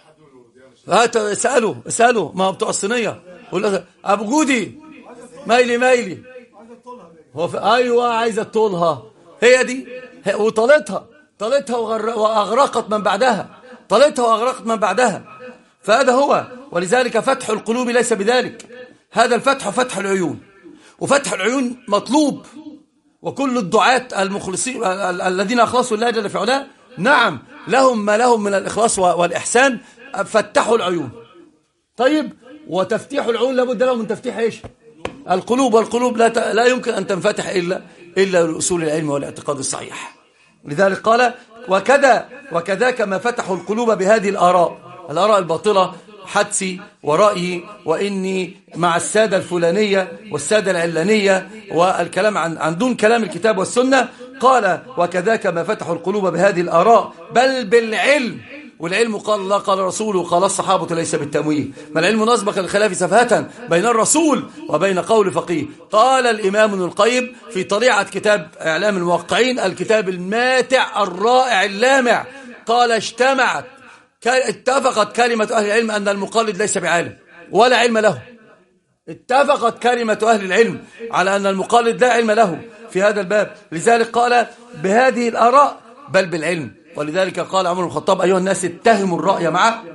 اسألوا ما هو بتوع الصينية. أبو جودي مايلي هو أيوة عايزة تطولها. هي دي. وطالتها وأغرقت من بعدها. فهذا هو. ولذلك فتح القلوب ليس بذلك. هذا الفتح فتح العيون، وفتح العيون مطلوب. وكل الدعاة المخلصين الذين أخلصوا الله جل في علاه، نعم لهم ما لهم من الإخلاص والإحسان، فتحوا العيون. طيب، وتفتيح العيون لابد له من تفتيح إيش؟ القلوب. والقلوب لا يمكن أن تنفتح إلا لأصول العلم والاعتقاد الصحيح. لذلك قال وكذا كما فتحوا القلوب بهذه الآراء الباطلة، حدسي ورأيي وإني مع السادة الفلانية والسادة العلانية والكلام عن دون كلام الكتاب والسنة. قال وكذاك ما فتحوا القلوب بهذه الآراء بل بالعلم. والعلم قال الله قال رسوله قال الصحابة ليس بالتمويه. ما العلم نسبق الخلاف سفهة بين الرسول وبين قول فقيه. قال الإمام ابن القيم في طليعة كتاب إعلام الموقعين، الكتاب الماتع الرائع اللامع، قال اتفقت كلمة أهل العلم أن المقلد ليس بعالم ولا علم له. اتفقت كلمة أهل العلم على أن المقلد لا علم له في هذا الباب. لذلك قال بهذه الآراء بل بالعلم. ولذلك قال عمر بن الخطاب أيها الناس اتهموا الرأي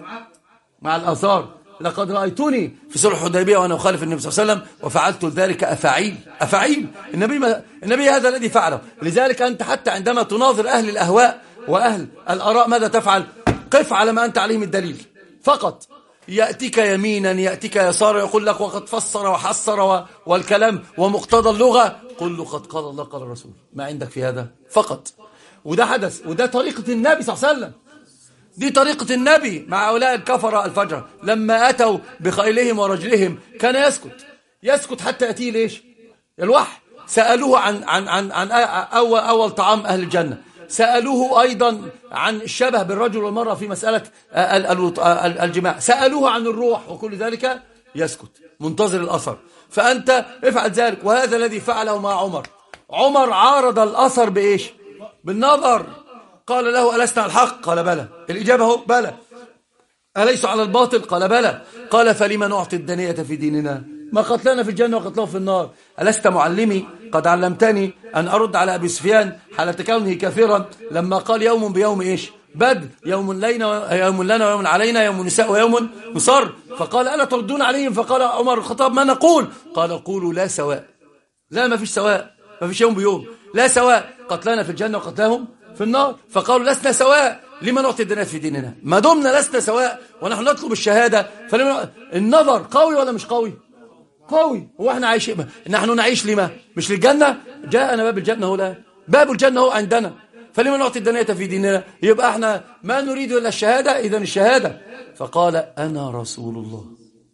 مع الآثار. لقد رأيتني في صلح الحديبية وأنا أخالف النبي صلى الله عليه وسلم وفعلت ذلك أفعيل. النبي هذا الذي فعله. لذلك أنت حتى عندما تناظر أهل الأهواء وأهل الآراء ماذا تفعل؟ قف على ما أنت عليه من الدليل فقط. يأتيك يمينا يأتيك يسارا يقول لك وقد فسر وحصر والكلام ومقتضى اللغة، قل له قد قال الله قال الرسول. ما عندك في هذا فقط. وده حدث، وده طريقة النبي صلى الله عليه وسلم. دي طريقة النبي مع هؤلاء الكفرة الفجر. لما أتوا بخيلهم ورجلهم كان يسكت حتى يأتيه ليش؟ الوحي. سألوه عن أول طعام أهل الجنة. سألوه أيضا عن الشبه بالرجل والمرأة في مسألة الجماع. سألوه عن الروح وكل ذلك يسكت منتظر الأثر. فأنت افعل ذلك. وهذا الذي فعله مع عمر عارض الأثر بإيش؟ بالنظر. قال له ألست على الحق؟ قال بلى. الإجابة هو بلى. أليس على الباطل؟ قال بلى. قال فلما نعطي الدنية في ديننا؟ ما قتلنا في الجنة وقتلهم في النار. ألست معلمي قد علمتني أن أرد على أبي سفيان حالة كونه كافرا لما قال يوم بيوم إيش؟ بدر، يوم لنا ويوم علينا، يوم نساء ويوم نصر. فقال ألا تردون عليهم؟ فقال عمر الخطاب ما نقول؟ قال قولوا لا سواء. لا، ما فيش سواء، ما فيش يوم بيوم، لا سواء، قتلنا في الجنة وقتلهم في النار. فقالوا لسنا سواء، لما نعطي الدنيا في ديننا؟ ما دمنا لسنا سواء ونحن نطلب الشهادة النظر قوي ولا مش قوي؟ قوي. هو احنا عايشين نحن نعيش لما؟ مش للجنة؟ جاءنا باب الجنة هو الآن، باب الجنة هو عندنا، فلما نعطي الدنيا في ديننا؟ يبقى احنا ما نريد إلا الشهادة. إذن الشهادة. فقال أنا رسول الله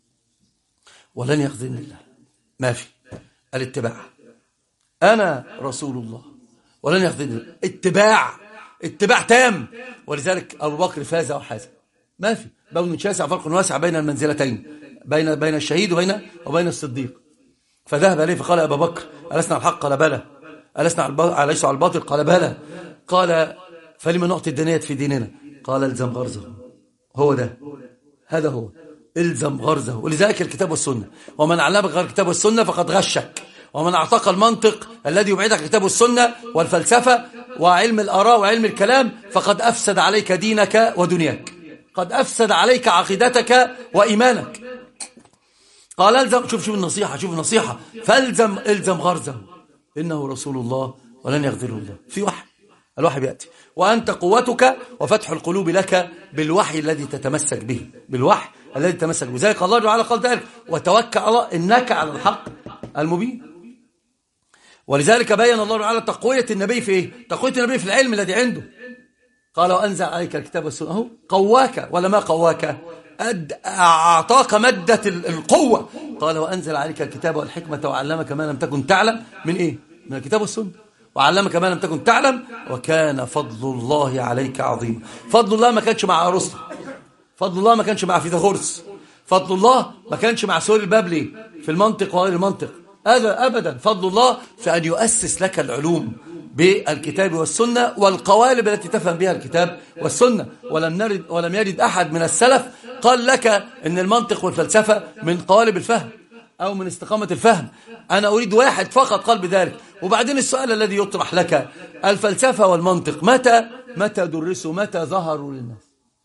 ولن يخذلني الله. ما في الاتباع. أنا رسول الله ولن يخذلني الله. اتباع تام. ولذلك أبو بكر فاز وحاز. ما في بون شاسع فرق واسع بين المنزلتين، بين الشهيد وبين الصديق. فذهب إليه فقال: أبا بكر ألسنا على الحق؟ قال: بلى. ألسنا على الباطل؟ قال: بلى. قال: فلما نعطي الدنية في ديننا؟ قال: الزم غرزه. هو ده، هذا هو، الزم غرزه. ولذلك الكتاب والسنة، ومن علمك غير الكتاب والسنة فقد غشك، ومن أعطاك المنطق الذي يبعدك الكتاب والسنة والفلسفة وعلم الآراء وعلم الكلام فقد أفسد عليك دينك ودنياك، قد أفسد عليك عقيدتك وإيمانك. قال: الزم، شوف النصيحة، الزم غرزه، إنه رسول الله ولن يغفره الله. في الوحي بيأتي، وأنت قوتك وفتح القلوب لك بالوحي الذي تتمسك به، بالوحي الذي تتمسك به. ذلك الله تعالى قال ذلك: وتوكل على الله إنك على الحق المبين. ولذلك بين الله تعالى تقوية النبي في إيه؟ تقوية النبي في العلم الذي عنده. قال: وأنزل عليك الكتاب والسنة. أهو قواك، ولا ما قواك؟ أعطاك مادة القوة. قال: وأنزل عليك الكتاب والحكمة وعلمك ما لم تكن تعلم. من إيه؟ من الكتاب والسنة. وعلمك ما لم تكن تعلم وكان فضل الله عليك عظيما. فضل الله ما كانش مع أرسطو، فضل الله ما كانش مع فيثاغورس، فضل الله ما كانش مع سوري البابلي في المنطق وغير المنطق. هذا أبدا. فضل الله في أن يؤسس لك العلوم بالكتاب والسنة والقوالب التي تفهم بها الكتاب والسنة. ولم يرد أحد من السلف قال لك إن المنطق والفلسفة من قوالب الفهم أو من استقامة الفهم. أنا أريد واحد فقط قال بذلك. وبعدين السؤال الذي يطرح لك: الفلسفة والمنطق متى درسوا، متى ظهروا للناس؟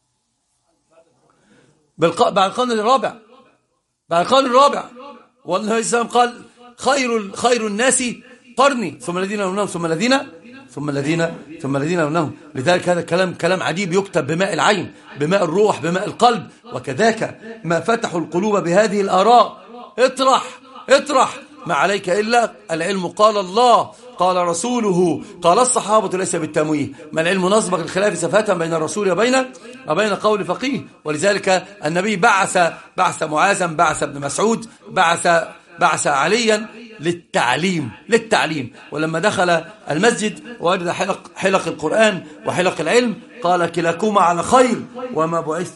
بعد القرن الرابع، بعد القرن الرابع. والنبي الإسلام قال: خير الناس قرني ثم الذين يلونهم ثم الذين يلونهم. لذلك هذا كلام عجيب يكتب بماء العين، بماء الروح، بماء القلب. وكذاك ما فتحوا القلوب بهذه الآراء. اطرح ما عليك إلا العلم. قال الله، قال رسوله، قال الصحابة، ليس بالتمويه. ما العلم نصبك الخلاف سفاة بين الرسول وبين قول فقيه. ولذلك النبي بعث معاذا، بعث ابن مسعود، بعث عليا للتعليم. ولما دخل المسجد ووجد حلق القرآن وحلق العلم قال: كلاكما على خير وما بعثت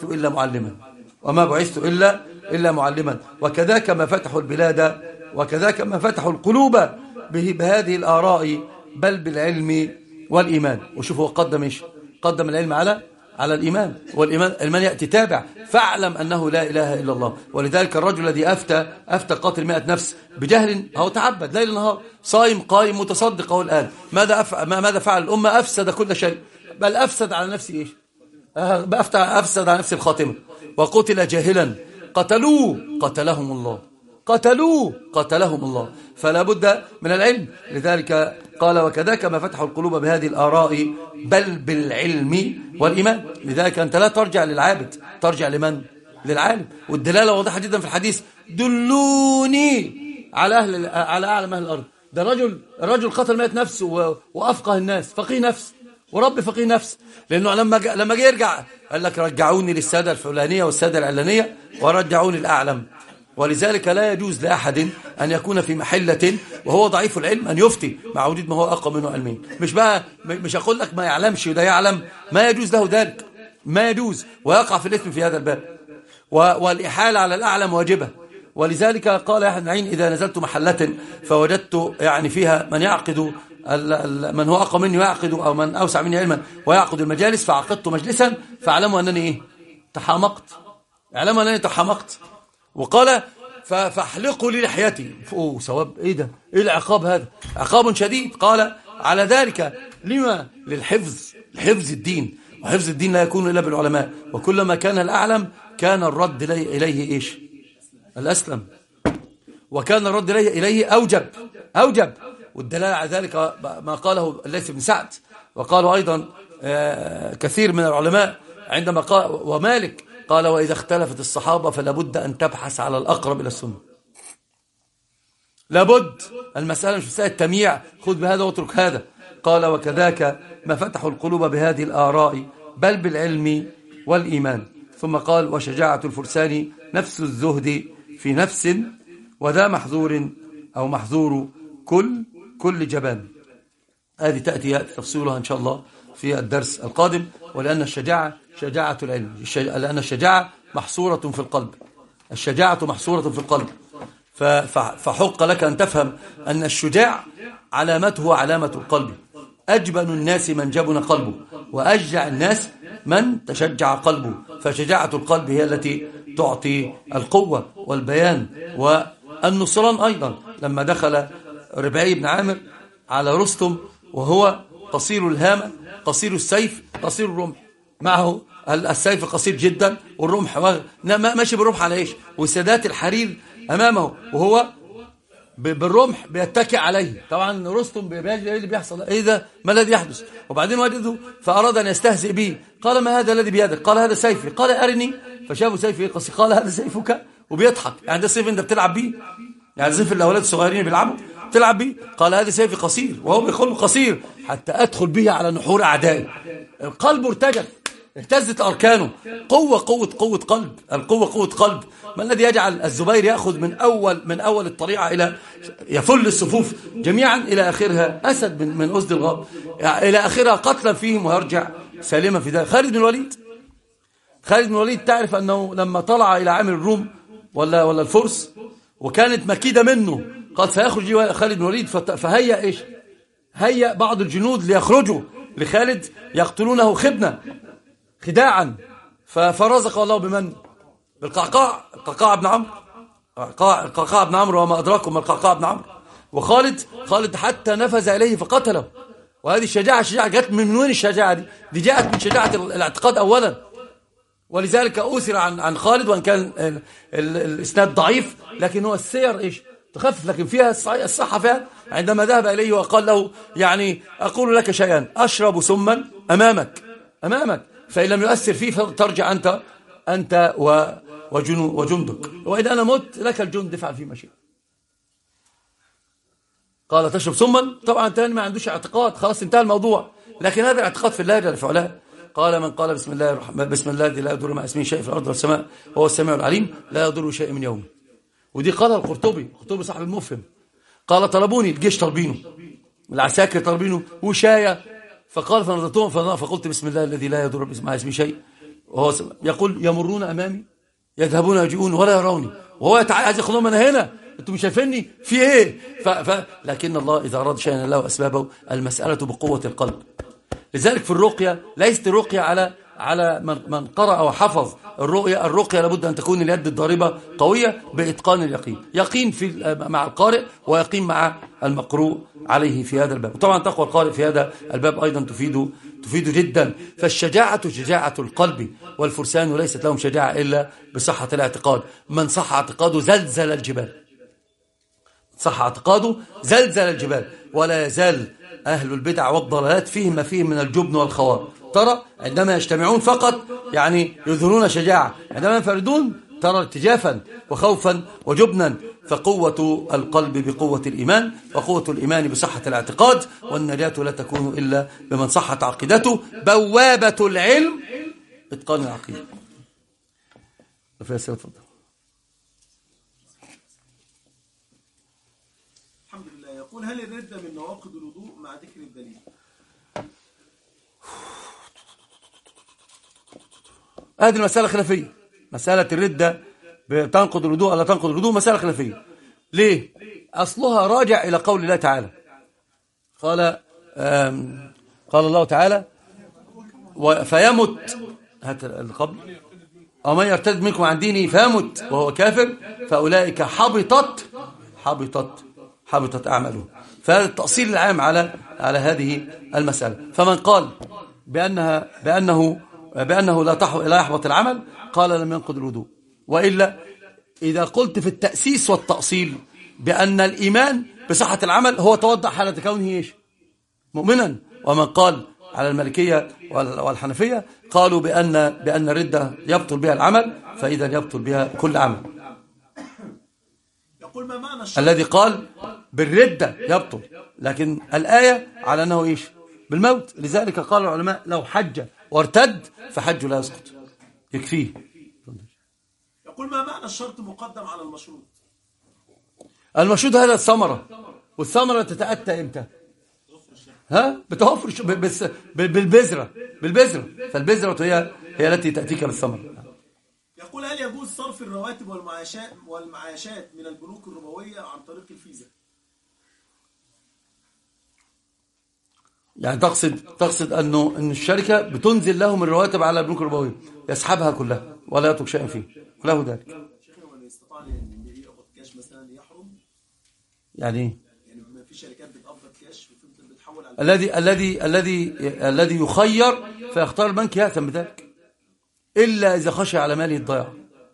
إلا معلما. وكذاك ما فتحوا البلاد، وكذاك ما فتحوا القلوب بهذه الآراء بل بالعلم والإيمان. وشوفوا قدم العلم على الإيمان، والإيمان يأتي تابع. فاعلم أنه لا إله إلا الله. ولذلك الرجل الذي أفتى قاتل 100 نفس بجهل، هو تعبد ليل نهار، صائم قائم متصدق. هو الآن ماذا فعل الأمة؟ أفسد كل شيء، بل أفسد على نفسه أفسد على نفسه الخاتمة. وقتل جاهلا قتلهم الله. فلا بد من العلم. لذلك قال: وكذاك ما فتحوا القلوب بهذه الآراء بل بالعلم والإيمان. لذلك أنت لا ترجع للعابد، ترجع لمن؟ للعالم. والدلالة واضحة جدا في الحديث: دلوني على أعلم أهل الأرض. ده الرجل قتل 100 نفس وأفقه الناس، فقيه نفس ورب فقيه نفس. لأنه لما جه يرجع قال لك: رجعوني للسادة الفلانية والسادة العلانية ورجعوني الأعلم. ولذلك لا يجوز لأحد أن يكون في محلة وهو ضعيف العلم أن يفتي مع وجود ما هو أقوى منه علميا. مش أقول لك ما يعلمش وده يعلم، ما يجوز له ذلك، ما يجوز، ويقع في الإثم في هذا الباب. والإحالة على الأعلم واجبة. ولذلك قال يحيى بن معين: إذا نزلت محلة فوجدت فيها من يعقد، من هو أقوى مني يعقد، أو من أوسع مني علما ويعقد المجالس، فعقدت مجلسا فاعلموا أنني تحامقت. اعلموا أنني تحامقت. وقال: فاحلقوا لي لحيتي. ثواب ايه ده؟ ايه العقاب هذا؟ عقاب شديد. قال: على ذلك لما؟ لحفظ الدين، وحفظ الدين لا يكون الا بالعلماء. وكلما كان الاعلم كان الرد اليه ايش؟ الاسلم. وكان الرد اليه اوجب. والدلاله على ذلك ما قاله الليث بن سعد، وقالوا ايضا كثير من العلماء عندما قال، ومالك قال: وإذا اختلفت الصحابة فلا بد أن تبحث على الأقرب إلى السنة. لابد. المسألة مش مسألة تمييع، خذ بهذا واترك هذا. قال: وكذاك ما فتحوا القلوب بهذه الآراء بل بالعلم والإيمان. ثم قال: وشجاعة الفرسان نفس الزهد في نفس، وذا محذور أو محذور كل جبان. هذه تأتي تفصيلها إن شاء الله في الدرس القادم. ولأن الشجاعة شجاعة العلم، لأن الشجاعة محصورة في القلب، الشجاعة محصورة في القلب. فحق لك أن تفهم أن الشجاع علامته علامة القلب. أجبن الناس من جبن قلبه، وأشجع الناس من تشجع قلبه. فشجاعة القلب هي التي تعطي القوة والبيان والنصران. أيضا لما دخل ربعي بن عامر على رستم وهو قصير الهامة قصير السيف قصير الرمح، معه السيف قصير جدا والرمح ماشي بالرمح على ايش، وسادات الحرير امامه وهو بالرمح بيتكئ عليه. طبعا رستم بيجري، ايه اللي بيحصل، ايه ده، ما الذي يحدث؟ وبعدين وجده فاراد ان يستهزئ به، قال ما هذا الذي بيدك؟ قال هذا سيفي. قال ارني، فشافوا سيفي قصير، قال هذا سيفك، وبيضحك. يعني ده السيف انت بتلعب بيه؟ يعني سيف الاولاد الصغيرين بيلعبوا تلعب بيه؟ قال هذا سيفي قصير، وهو بيقول قصير حتى ادخل به على نحور اعدائي. القلب ارتجف، اهتزت اركانه. قوه قلب، القوه قوه قلب. ما الذي يجعل الزبير ياخذ من اول الطريقه الى يفل الصفوف جميعا الى اخرها اسد من اسد الغاب، يعني الى اخرها قتلا فيهم ويرجع سالما في ذلك؟ خالد بن الوليد تعرف انه لما طلع الى عامر الروم ولا الفرس وكانت مكيده منه، قد سيخرج خالد بن الوليد، فهيأ ايش؟ هيأ بعض الجنود ليخرجوا لخالد يقتلونه خداعا. فرزق الله بمن؟ القعقاع بن عمرو، وما أدراكم ما القعقاع بن عمرو. وخالد حتى نفذ إليه فقتله. وهذه الشجاعة جاءت من وين الشجاعة دي جاءت من شجاعة الاعتقاد أولا. ولذلك أثر عن خالد، وإن كان الإسناد ضعيف لكن هو السير إيش تخفف، لكن فيها الصحة فيها. عندما ذهب إليه وقال له يعني أقول لك شيئا، أشرب سما أمامك فإن لم يؤثر فيه فترجع أنت وجندك، وإذا أنا مت لك الجند، افعل فيه ما شئت. قال تشرب سما، طبعا تاني ما عندوش اعتقاد، خلاص انتهى الموضوع. لكن هذا الاعتقاد في الله جل وعلا. قال من قال بسم الله الذي لا يضر مع اسمه شيء في الأرض والسماء وهو السميع العليم لا يضر شيء من يومه. ودي قالها القرطبي صاحب المفهم. قال طلبوني الجيش، طلبينه العساكر، طلبينه وشاية، فقال فنظرتهم فقلت بسم الله الذي لا يضر مع اسمه شيء وهو يقول يمرون أمامي يذهبون يجيئون ولا يروني، وهو عايز ياخذهم من هنا، انتم مش شايفيني في ايه؟ لكن الله إذا أراد شيئا له أسبابه. المسألة بقوة القلب. لذلك في الرقية ليست رقية على من قرأ وحفظ. الرقية لابد أن تكون اليد الضاربة قوية بإتقان اليقين، يقين مع القارئ ويقين مع المقروء عليه في هذا الباب. وطبعا تقوى القارئ في هذا الباب أيضا تفيد جدا. فالشجاعة شجاعة القلب، والفرسان ليست لهم شجاعة إلا بصحة الاعتقاد. من صح اعتقاده زلزل الجبال، صح اعتقاده زلزل الجبال. ولا يزال أهل البدع والضلالات فيهم ما فيهم من الجبن والخوار. ترى عندما يجتمعون فقط يعني يظهرون شجاعة، عندما ينفردون ترى ارتجافا وخوفا وجبنا. فقوة القلب بقوة الإيمان، وقوة الإيمان بصحة الاعتقاد، والنجاة لا تكون إلا بمن صحت عقيدته. بوابة العلم إتقان العقيدة. الحمد لله. يقول هل الردة من نواقض الوضوء مع ذكر الدليل؟ هذه المسألة خلافية. مسألة الردة تنقض الوضوء أو لا تنقض الوضوء مسألة خلافية. ليه؟ أصلها راجع إلى قول الله تعالى. قال الله تعالى فيمت القبل أو من يرتد منكم عن دينه فيمت وهو كافر فأولئك حبطت أعمالهم. فهذا التأصيل العام على هذه المسألة. فمن قال بأنه لا يحبط العمل قال لم ينقض الوضوء. وإلا إذا قلت في التأسيس والتأصيل بأن الإيمان بصحة العمل هو توضع حالة كونه مؤمنا. ومن قال على المالكية والحنفية قالوا بأن الردة يبطل بها العمل، فإذا يبطل بها كل عمل. يقول ما معنى الذي قال بالردة يبطل، لكن الآية على أنه بالموت. لذلك قال العلماء لو حج وارتد فحجه لا يسقط، يكفيه. يقول ما معنى الشرط مقدم على المشروط؟ المشروط هذا الثمرة، والثمرة تتأتى امتى؟ بتوفر بالبذرة. فالبذرة هي التي تأتيك بالثمر. يقول هل يجوز صرف الرواتب والمعاشات من البنوك الربوية عن طريق الفيزا؟ يعني تقصد أن الشركة بتنزل لهم الرواتب على البنوك الربوية، يسحبها كلها ولا يترك شيئا فيه، وله ذلك. شيخنا من يستطيع أن يقبض كاش مثلا يحرم؟ يعني ايه؟ يعني ما في شركات بتقبض كاش وبتحول على الذي يخير فيختار البنك يأثم بذلك إلا إذا خشي على ماله الضياع.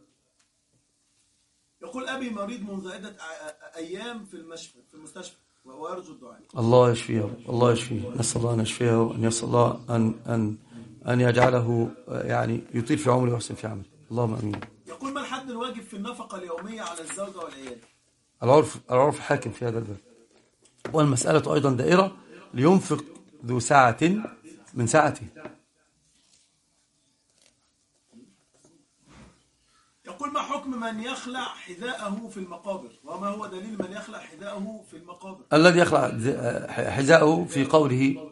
يقول أبي مريض منذ عدة أيام في المستشفى ويرجو الدعاء. الله يشفيه، الله يشفيه، نسأل الله أن يشفيه وأن يسأل الله أن يجعله يعني يطيل في عمره ويحسن في عمله، اللهم أمين. يقول ما الحد الواجب في النفقة اليومية على الزوجة والعيال؟ العرف حاكم في هذا الباب، والمسألة أيضا دائرة لينفق ذو ساعة من ساعته. يقول ما حكم من يخلع حذاءه في المقابر، وما هو دليل من يخلع حذاءه في المقابر؟ الذي يخلع حذاءه في قوله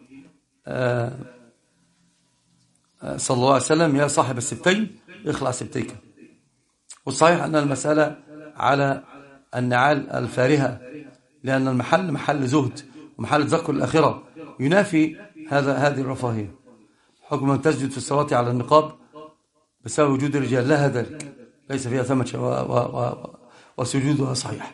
صلى الله عليه وسلم يا صاحب السبتين اخلع سبتيك. والصحيح أن المسألة على النعال الفارهة، لأن المحل محل زهد ومحل تذكر الآخرة، ينافي هذه الرفاهية. حكم من تسجد في الصلاة على النقاب بسبب وجود الرجال، لا هذا ليس فيها ثمة وسجودها صحيح.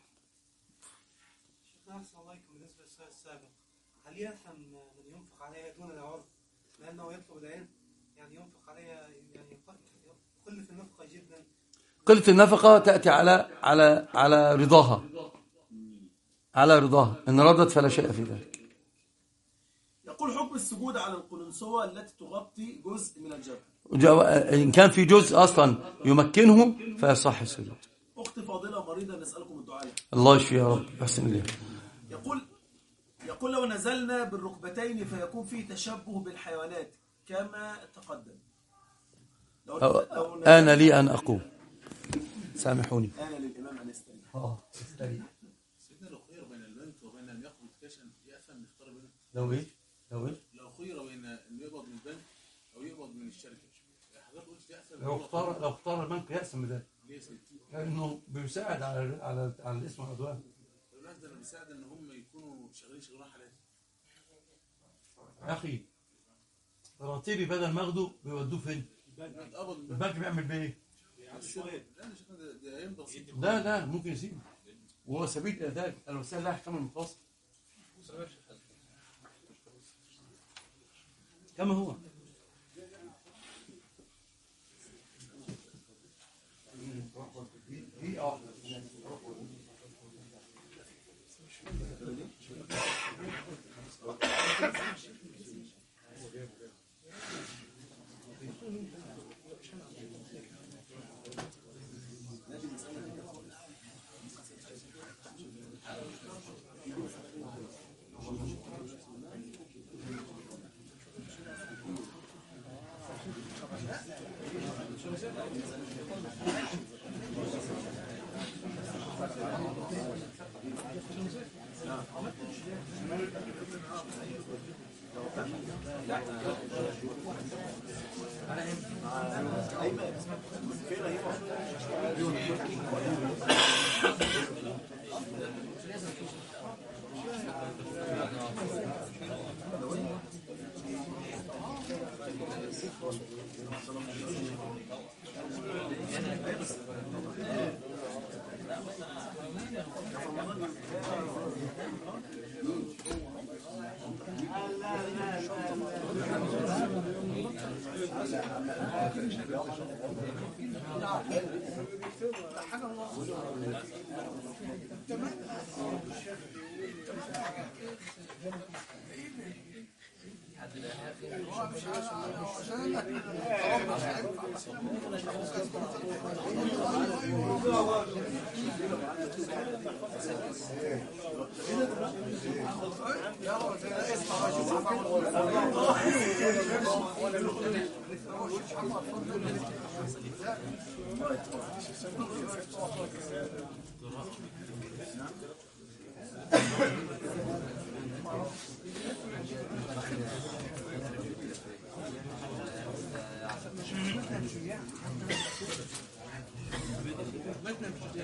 أحسن الله عليكم. بالنسبة للسؤال السابق، هل يأثم من ينفق عليها دون العرف لأنه يطلب العلم؟ يعني ينفق عليها، يعني قلة النفقة جدا. قلة النفقة تأتي على رضاها، على رضاها، إن رضت فلا شيء في ذلك. يقول حكم السجود على القلنسوة التي تغطي جزء من الجبهة، إن كان في جزء أصلا يمكنه فيصح السجود. أختي فاضلة مريضة نسألكم الدعاء. الله يشفيها يا رب، يحسن إليه. يقول لو نزلنا بالركبتين فيكون فيه تشبه بالحيوانات كما تقدم. أنا لي أن أقوم، سامحوني. أنا للإمام أن يستريح. سيدنا لو خير بين البنك وبين أن يقبض كاشا يأثم يختار بينه. لو إيه؟ لو خير بين أن يقبض من البنك أو يقبض من الشركة، حضرتك قلت يأثم. لو اختار البنك يأثم بذلك، ليه يا سيدي؟ لأنه بيساعد على الاسم والعدوان. الناس ده بيساعد إن هم يكونوا شغالين شغلانة حلال. يا أخي راتبي بدل ما أخده بيودوه فين؟ البنك بيعمل بيه إيه؟ لا ممكن يسيبه، وهو سبيل إلى ذلك. الوسائل لا يحتمل المقاصد كما هو.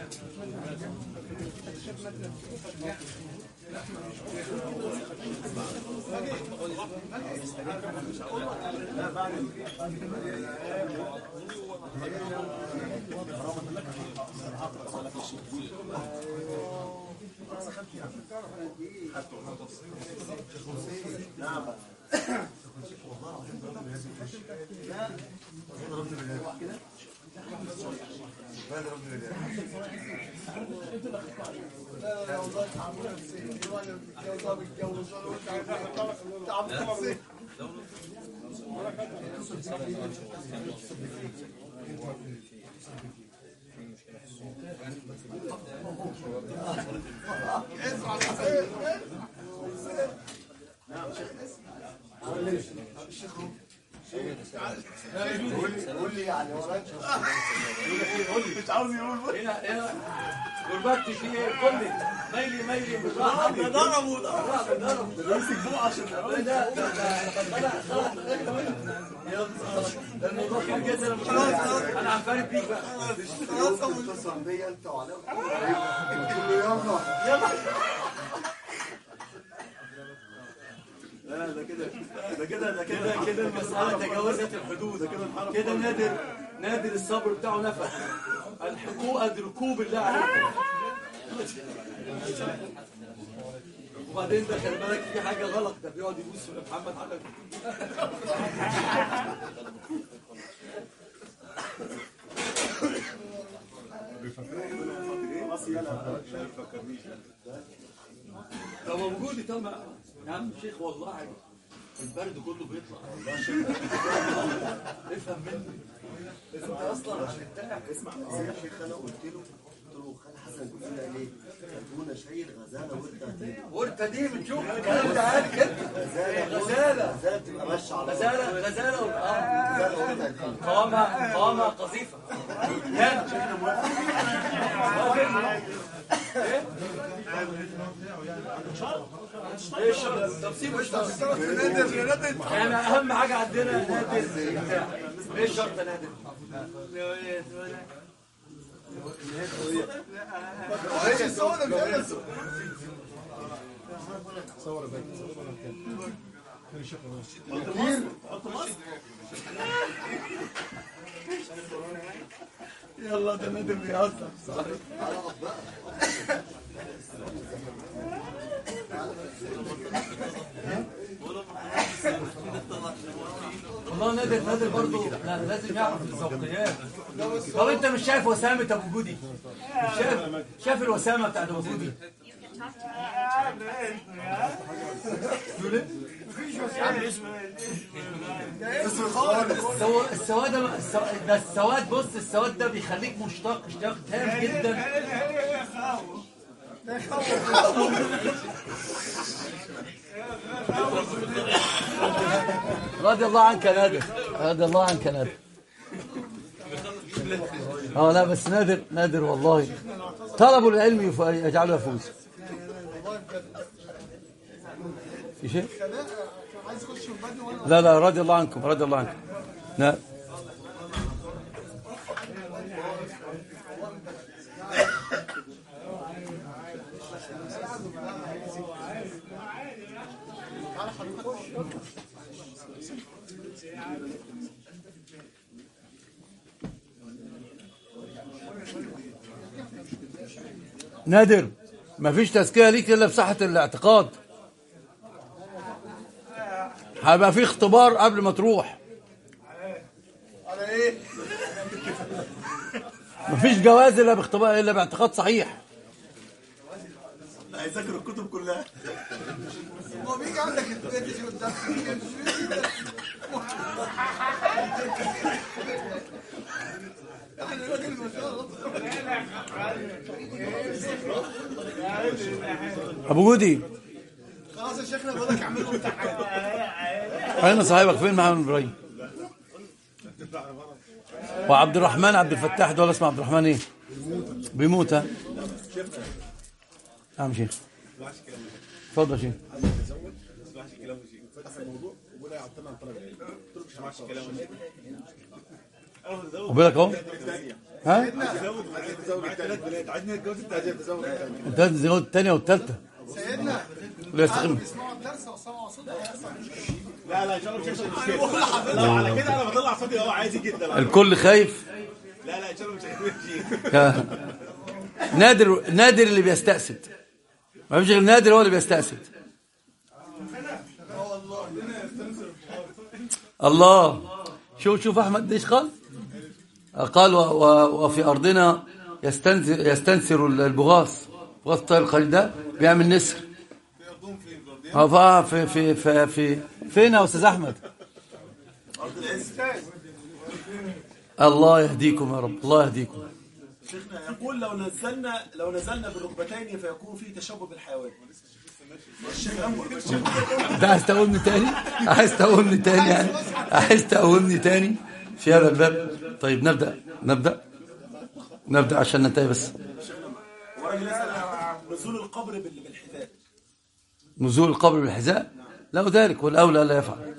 قول لي يعني وراك مش عاوز يقول هنا غربتي في ايه؟ قول لي ميلي بالراحه ده ضربه ده يمسك بوق عشان ده الموضوع كبير جدا. انا عفاري بيك بقى خلاص متصل بيا انت وعلاء يلا ده كده المسألة تجاوزت الحدود. كده نادر الصبر بتاعه نفع. الحقوق ركوب الله عليكم. وبعدين ده خلي بالك في حاجة غلط، ده بيقعد يبوس في محمد على ده موجود. طبعا يا عم شيخ والله البرد كله بيطلع. افهم مني انت اصلا عشان اسمع يا شيخ. انا قلت له خال حسن قلت له ليه؟ خلونا شايل غزاله ورده دي بتشوف الكلام ده عادي كده. غزاله بتبقى ماشيه على غزاله قوامها قذيفه. ايه طب سيبه يعني اهم حاجه عندنا نادر. ايه الشرط يا نادر؟ يلا ده نادر بيهزر. والله نادر برضه لازم يعرف الذوقيات. طب انت مش شايف وسامة ابو جودي؟ شايف الوسامة بتاعت ابو جودي؟ السواد بص، السواد ده بيخليك مشتاق اشتياق تام جدا. رضي الله عنك يا نادر، رضي الله عنك يا نادر. لا بس نادر والله طلب العلم يجعله يفوز. في شيء؟ لا رضي الله عنكم، رضي الله عنكم. نعم. نادر مفيش تزكية ليك إلا بصحة الاعتقاد. هيبقى في اختبار قبل ما تروح. مفيش جواز إلا باختبار، إلا باعتقاد صحيح. هيذاكر الكتب كلها. هو بيجي عندك البيت يجي قدامك. ابو جودي خلاص يا شيخنا بقول لك اعملوا امتحان. اين صاحبك فين؟ محمد ابراهيم وعبد الرحمن عبد الفتاح دول اسمه عبد الرحمن ايه؟ بيموت. ها نعم شيخ اتفضل شيخ. وبيقول لك اهو. ها؟ انت لازم تزود الثانيه والثالثه. سيدنا لا يستقيم. بيسمعوا الدرس وسمعوا صوت لا لا ان شاء الله مش هيحصل مشكله. لا على كده انا بطلع صوتي اهو عادي جدا. الكل خايف. لا لا ان شاء الله مش هيحصل. نادر اللي بيستأسد. ما فيش غير نادر هو اللي بيستأسد. الله. شوف احمد ايش قال؟ قال وفي ارضنا يستنسر البغاث. بغاث الطير الخليل ده بيعمل نسر. في فين يا استاذ احمد؟ الله يهديكم يا رب. الله يهديكم. شيخنا يقول لو نزلنا بالركبتين فيكون فيه تشبه بالحيوان. ده عايز تقومني تاني؟ عايز تقومني تاني في هذا الباب؟ طيب نبدأ عشان ننتهي بس. وراجل يسأل نزول القبر بالحذاء. نزول القبر بالحذاء؟ لا ذلك والأولى لا يفعل.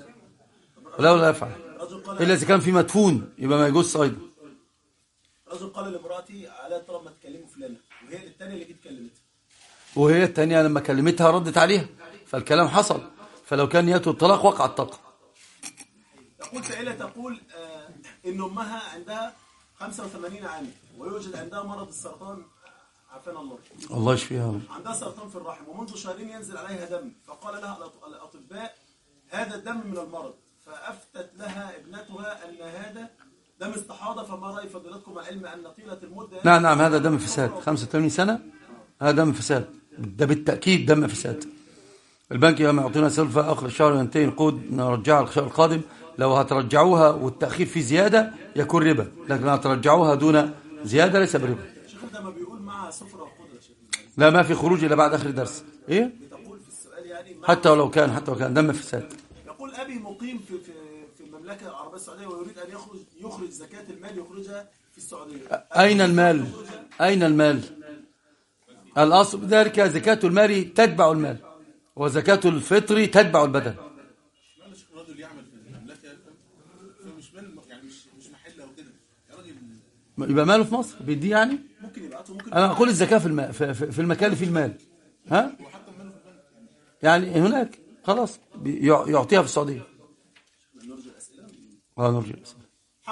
إلا إذا كان في مدفون يبقى ما يجوز أيضا. رجل قال لامرأتي على ترى ما تكلموا فلانة، وهي الثانية اللي جيت كلمتها. وهي الثانية لما كلمتها ردت عليها، فالكلام حصل. فلو كان نيته الطلاق وقع الطلاق. تقول سائلة تقول إن أمها عندها 85 عام ويوجد عندها مرض السرطان، عافانا الله يشفيها. عندها سرطان في الرحم ومنذ شهرين ينزل عليها دم، فقال لها الأطباء هذا الدم من المرض، فأفتت لها ابنتها أن هذا دم استحاضة، فما رأي فضيلتكم علم أن طيلة المدة؟ نعم هذا دم فساد. 85 سنة هذا دم فساد، ده بالتأكيد دم فساد. البنك يوم يعطينا سلفة آخر الشهر ينتهي القود نرجعها الشهر القادم. لو هترجعوها والتأخير فيه زيادة يكون ربا، لكن هترجعوها دون زيادة ليس بربا. شيخ ده ما بيقول مع سفرة وقدرة. لا ما في خروج إلا بعد آخر الدرس. إيه؟ بتقول في السؤال يعني حتى ولو كان دم فساد. يقول أبي مقيم في المملكة العربية السعودية ويريد أن يخرج زكاة المال يخرجها في السعودية. أين المال؟ الأصل ذلك زكاة المال تتبع المال، وزكاة الفطر تتبع البدن. الرجل يعمل في المملكة فمش يعني مش محل او كده يا راجل، يبقى ماله في مصر بيديه يعني. ممكن يبعته ممكن. أنا أقول الزكاة في المكان اللي فيه المال. ها؟ يعني هناك خلاص يعطيها في السعودية. نرجو الأسئلة.